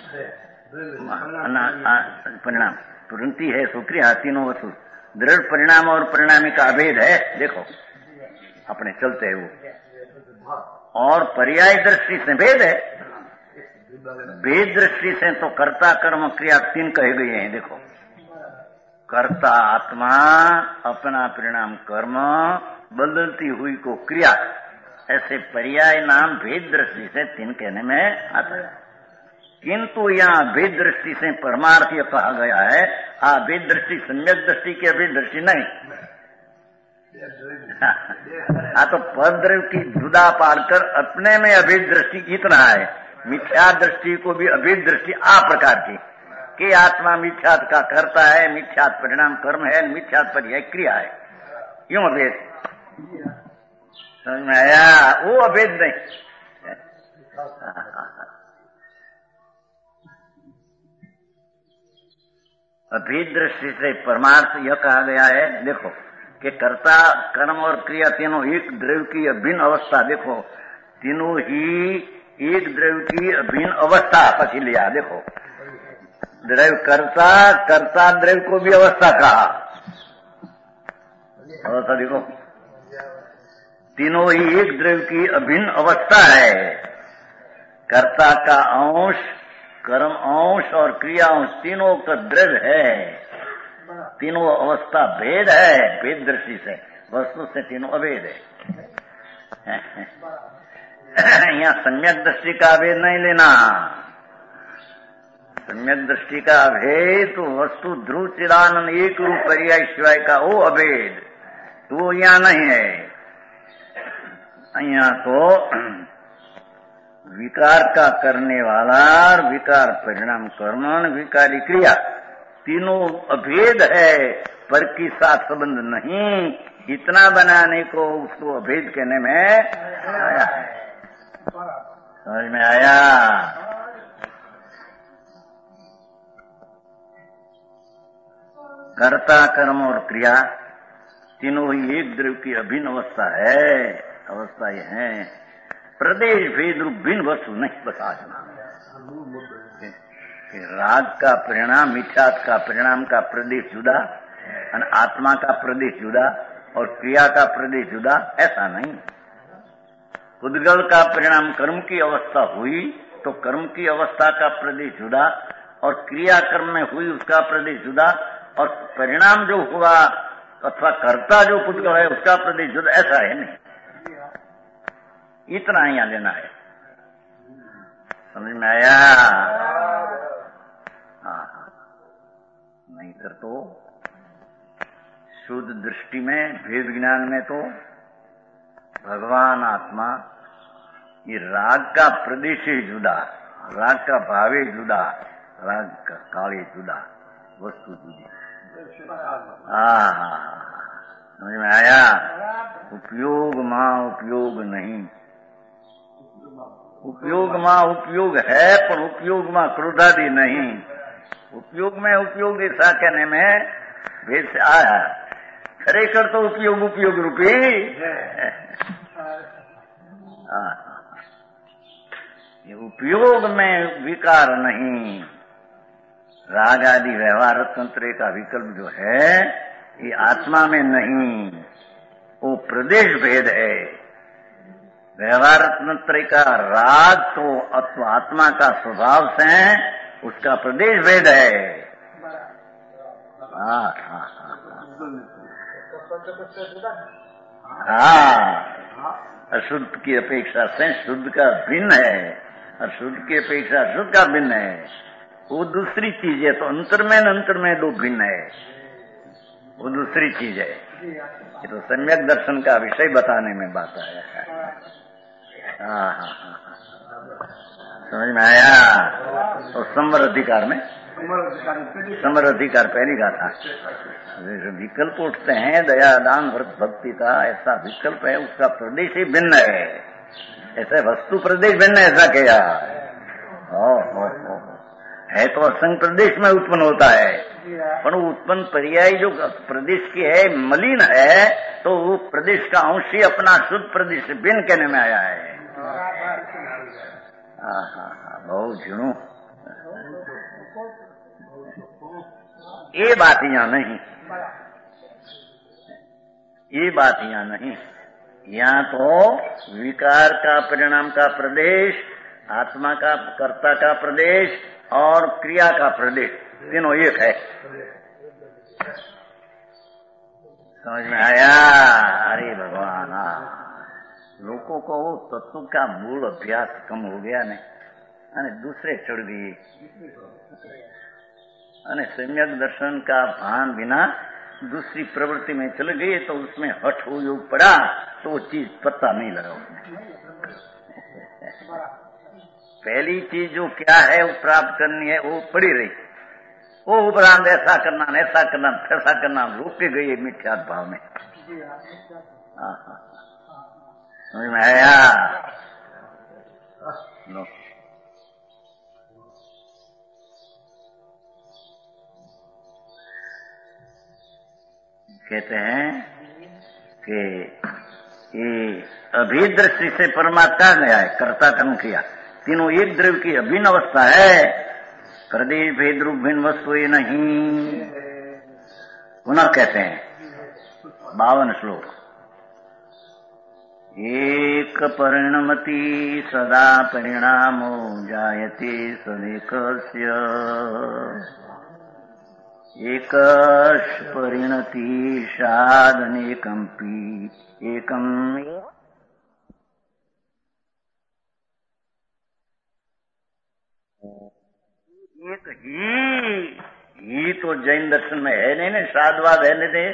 परिणाम तुरंती है सुक्रिया तीनों वस्तु दृढ़ परिणाम और परिणामी का अभेद है। देखो अपने चलते है वो, और पर्याय दृष्टि से भेद है, भेद दृष्टि से तो कर्ता कर्म क्रिया तीन कहे गए हैं। देखो कर्ता आत्मा, अपना परिणाम कर्म, बदलती हुई को क्रिया, ऐसे पर्याय नाम भेद दृष्टि से तीन कहने में आता है। किंतु यहाँ भेद दृष्टि से परमार्थ यह कहा गया है, आ भेद दृष्टि सम्यक दृष्टि की अभेद दृष्टि नहीं। हाँ तो पद द्रव्य की जुदा पालकर अपने में अभेद दृष्टि इतना है, मिथ्या दृष्टि को भी अभेद दृष्टि आ प्रकार की कि आत्मा मिथ्यात का करता है, मिथ्यात परिणाम कर्म है, मिथ्यात पर्याय क्रिया है, यूं अभेद। समझ में आया? वो अभेद नहीं। अभेद दृष्टि से परमार्थ यह कहा गया है, देखो कि कर्ता कर्म और क्रिया तीनों एक द्रव्य की अभिन्न अवस्था, देखो तीनों ही एक द्रव्य की अभिन्न अवस्था पची लिया। देखो द्रव्य कर्ता, कर्ता द्रव्य को भी अवस्था कहा, अवस्था देखो तीनों ही एक द्रव्य की अभिन्न अवस्था है। कर्ता का अंश, कर्म अंश और क्रिया अंश तीनों का द्रव्य है। तीनों अवस्था भेद है, भेद दृष्टि से, वस्तु से तीनों अभेद है। यहाँ सम्यक दृष्टि का अभेद नहीं लेना। सम्यक दृष्टि का अभेद तो वस्तु ध्रुव चिदानंद एक रूप पर्याय शिवाय का वो अभेद तो यहाँ नहीं है। यहाँ तो विकार का करने वाला और विकार परिणाम कर्म, विकारी क्रिया तीनों अभेद है, पर की साथ संबंध नहीं। इतना बनाने को उसको अभेद कहने में आया है। समझ में आया? कर्ता कर्म और क्रिया तीनों ही एक द्रव्य की अभिन्न अवस्था है। अवस्था ये है, प्रदेश भेद रूप भिन्न वस्तु नहीं बता देना। राग का परिणाम, मिथ्यात्व का परिणाम का प्रदेश जुदा, और आत्मा का प्रदेश जुदा और क्रिया का प्रदेश जुदा, ऐसा नहीं। उद्गल का परिणाम कर्म की अवस्था हुई तो कर्म की अवस्था का प्रदेश जुदा, और क्रिया कर्म में हुई उसका प्रदेश जुदा, और परिणाम जो हुआ अथवा कर्ता जो पुद्गल है उसका प्रदेश जुदा, ऐसा है नहीं। इतना यहाँ लेना है। समझ में आया? हाँ, नहीं कर तो शुद्ध दृष्टि में, भेद ज्ञान में तो भगवान आत्मा ये राग का प्रदेश ही जुदा, राग का भावे जुदा, राग का काले जुदा, वस्तु जुदी। हाँ हाँ, समझ में आया? उपयोग मां उपयोग नहीं। उपयोग मां उपयोग है, पर उपयोग मां क्रोधादि नहीं। उपयोग में उपयोग ऐसा कहने में भेद से आया। खरेखर तो उपयोग उपयोग रूपी ये उपयोग में विकार नहीं। राग आदि व्यवहार तंत्र का विकल्प जो है ये आत्मा में नहीं, वो प्रदेश भेद है। व्यवहार तंत्र का राग तो अथवा आत्मा का स्वभाव से उसका प्रदेश भेद है। हाँ हाँ हाँ, अशुद्ध की अपेक्षा से शुद्ध का भिन्न है, और शुद्ध की अपेक्षा शुद्ध का भिन्न है। वो दूसरी चीज है, तो अंतर में अंतर में दो भिन्न है, वो दूसरी चीज है। ये तो सम्यक दर्शन का विषय बताने में बात आया है। हाँ हाँ हाँ, समझ में आया? तो समर अधिकार में, समर अधिकार पहली गाथा, विकल्प उठते हैं दया दान व्रत भक्ति का, ऐसा विकल्प है, उसका प्रदेश ही भिन्न है। ऐसे वस्तु प्रदेश भिन्न है, ऐसा क्या हो, हो, हो। है तो असंग प्रदेश में उत्पन्न होता है, पर उत्पन्न पर्याय जो प्रदेश की है मलिन है, तो वो प्रदेश का अंश ही अपना शुद्ध प्रदेश से भिन्न कहने में आया है। हाँ हाँ हाँ, बहुत झुणू। ये बात यहाँ नहीं, ये बात यहाँ नहीं। यहाँ तो विकार का परिणाम का प्रदेश, आत्मा का कर्ता का प्रदेश और क्रिया का प्रदेश तीनों एक है। समझ में आया? अरे भगवान, लोगों को वो तत्व का मूल अभ्यास कम हो गया नहीं, अने दूसरे चढ़ गए, अने सम्यक दर्शन का भान बिना दूसरी प्रवृत्ति में चले गए, तो उसमें हठ हो योग पड़ा, तो वो चीज पता नहीं लगा उसमें। पहली चीज जो क्या है वो प्राप्त करनी है, वो पड़ी रही। वो उपरांत ऐसा करना, ऐसा करना, ऐसा करना, रुक के गई मिथ्या भाव में। हाँ हाँ, समझ में आया? नो। कहते हैं कि ये अभिन्न दृष्टि से परमात्मा गया है, कर्ता कर्म किया, तीनों एक द्रव्य की अभिन्न अवस्था है। प्रदेश भेद रूप भिन्न वस्तु ये नहीं। पुनः कहते हैं बावन श्लोक, एक परिणमति सदा परिणामो जायते सदेकस्य एकश परिणति साधनेकम्पि एकम एक ही ही तो जैन दर्शन में है नहीं ना, साधवाद है नहीं।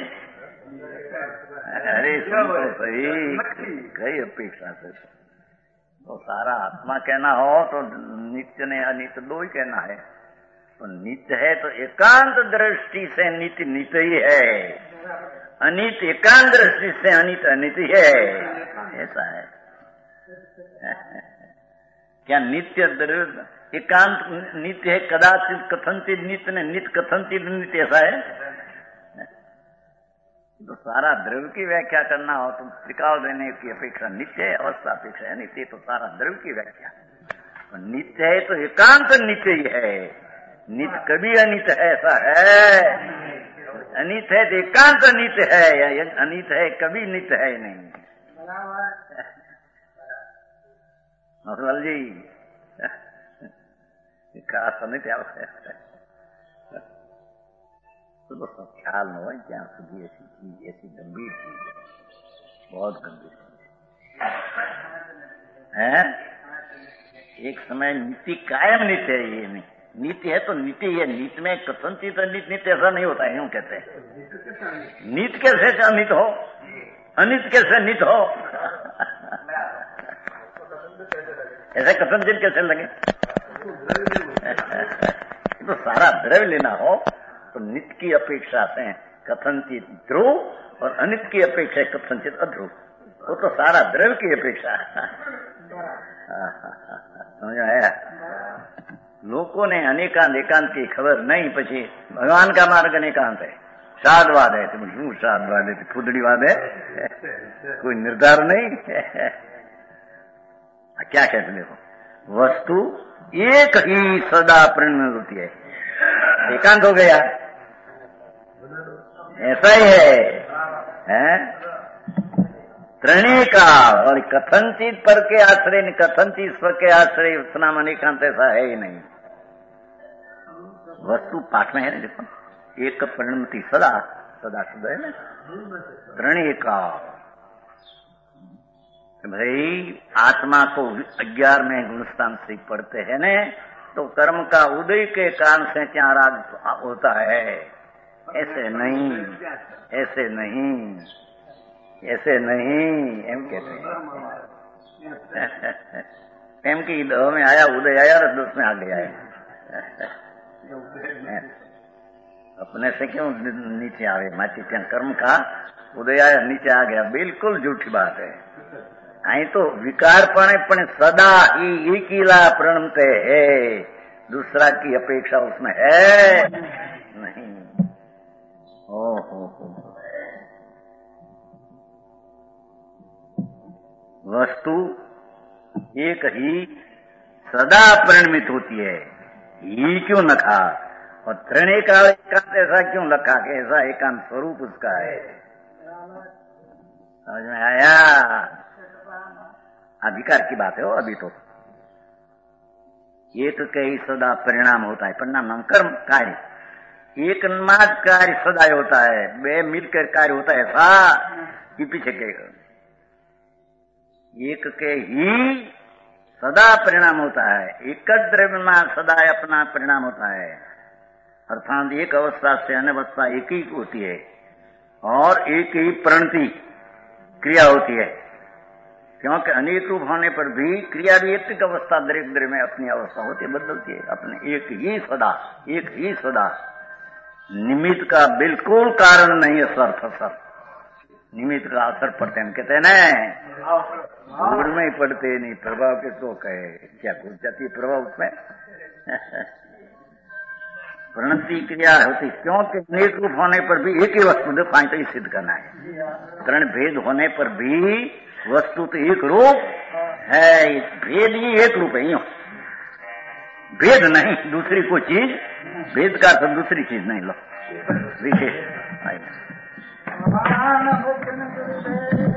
अरे सुन तो सही, कई अपेक्षा से तो सारा आत्मा कहना हो तो नित्य ने अनित्य दो ही कहना है। तो नित्य है तो एकांत दृष्टि से नित्य नित्य ही है, अनित्य एकांत दृष्टि से अनित्य अनित्य है, ऐसा है। क्या नित्य एकांत नित्य है? कदाचित कथनचित नित्य ने नित्य कथनचित नित्य, ऐसा है। तो सारा द्रव्य की व्याख्या करना हो तो टिकाव देने की अपेक्षा नित्य है, अवस्था अपेक्षा है नित्य, तो सारा द्रव्य की व्याख्या। तो नित्य है तो एकांत नित्य ही है, नित्य कभी अनित्य है, ऐसा है। अनित्य है तो एकांत नित्य है, या अनित्य है कभी नित्य है नहीं। नौसलाल जी कहा समित तो सब ख्याल न हो क्या સુધી ऐसी चीज, ऐसी गंभीर चीज है, बहुत गंभीर चीज है। एक समय नीति कायम नित्य है, ये नहीं नीति है तो नीति है, नीति में कथनचित नित्य नित्य ऐसा नहीं होता है, यूं कहते हैं। नित्य कैसे अनित हो, अनित कैसे नित हो, ऐसे कथनचित कैसे लगे। तो सारा द्रव्य लेना हो तो नित्य की अपेक्षा से कथनचित ध्रुव और अनित की अपेक्षा कथनचित अध्रुव, वो तो सारा द्रव्य की अपेक्षा। समझ आया? लोगों ने अनेकांत एकांत की खबर नहीं, पछी भगवान का मार्ग अनेकांत है, साधवाद है। तुम शू साधवाद है, फुदड़ीवाद है, कोई निर्धार नहीं। क्या कहते देखो, वस्तु एक ही सदा परिणत होती है, एकांत हो गया, ऐसा ही है, है? त्रणेय का और कथनचित पर के आश्रय, कथनचित स्वर के आश्रय उतना अनेकांत ऐसा है ही नहीं। वस्तु पाठ में है ना, देखो एक परिणति सदा, सदा सदा है ना, त्रणेय का। भाई आत्मा को ग्यारहवें गुणस्थान से पढ़ते हैं ने, तो कर्म का उदय के कारण से क्या राग होता है, ऐसे नहीं, ऐसे नहीं, ऐसे नहीं, एम कहते हैं। एम की दो में आया उदय आया और दस में आ गया है। अपने से क्यों नीचे आवे, माची क्या कर्म का उदय आया नीचे आ गया, बिल्कुल झूठी बात है। आई तो विकारपणे पण सदा ही एकीला प्रणमते है, दूसरा की अपेक्षा उसमें है नहीं। ओ हो हो वस्तु एक ही सदा परिणमित होती है, ही क्यों लखा, और त्रणेय का एकांत ऐसा क्यों लखा कि ऐसा एकांत स्वरूप उसका है। समझ में आया? अधिकार की बात है वो। अभी तो एक के ही सदा परिणाम होता है, परिणाम नाम कर्म कार्य, एक मात्र कार्य सदा होता है, बे मिलकर कार्य होता है, ऐसा कि पीछे के एक के ही सदा परिणाम होता है, एक द्रव्य में सदा अपना परिणाम होता है, अर्थात एक अवस्था से अन्य अवस्था एक ही होती है, और एक ही प्रणति क्रिया होती है, क्योंकि अनेक रूप होने पर भी क्रिया भी एक अवस्था दरेक द्रव्य में अपनी अवस्था होती है, बदलती है, अपने एक ही सदा, एक ही सदा। निमित्त का बिल्कुल कारण नहीं है, सर फसर निमित्त का असर पड़ते हैं, कहते हैं ना दूर में ही पड़ते नहीं, प्रभाव के तो कहे क्या घुस जाती है प्रभाव उसमें। प्रणति क्रिया होती, क्योंकि अनेक रूप होने पर भी एक ही वस्तु देखो, फाइन तो ही सिद्ध करना है। त्रण भेद होने पर भी वस्तु तो एक रूप है, भेद ही एक रूप है, यूं भेद नहीं दूसरी कोई चीज, भेद का अर्थ दूसरी चीज नहीं, लो विशेष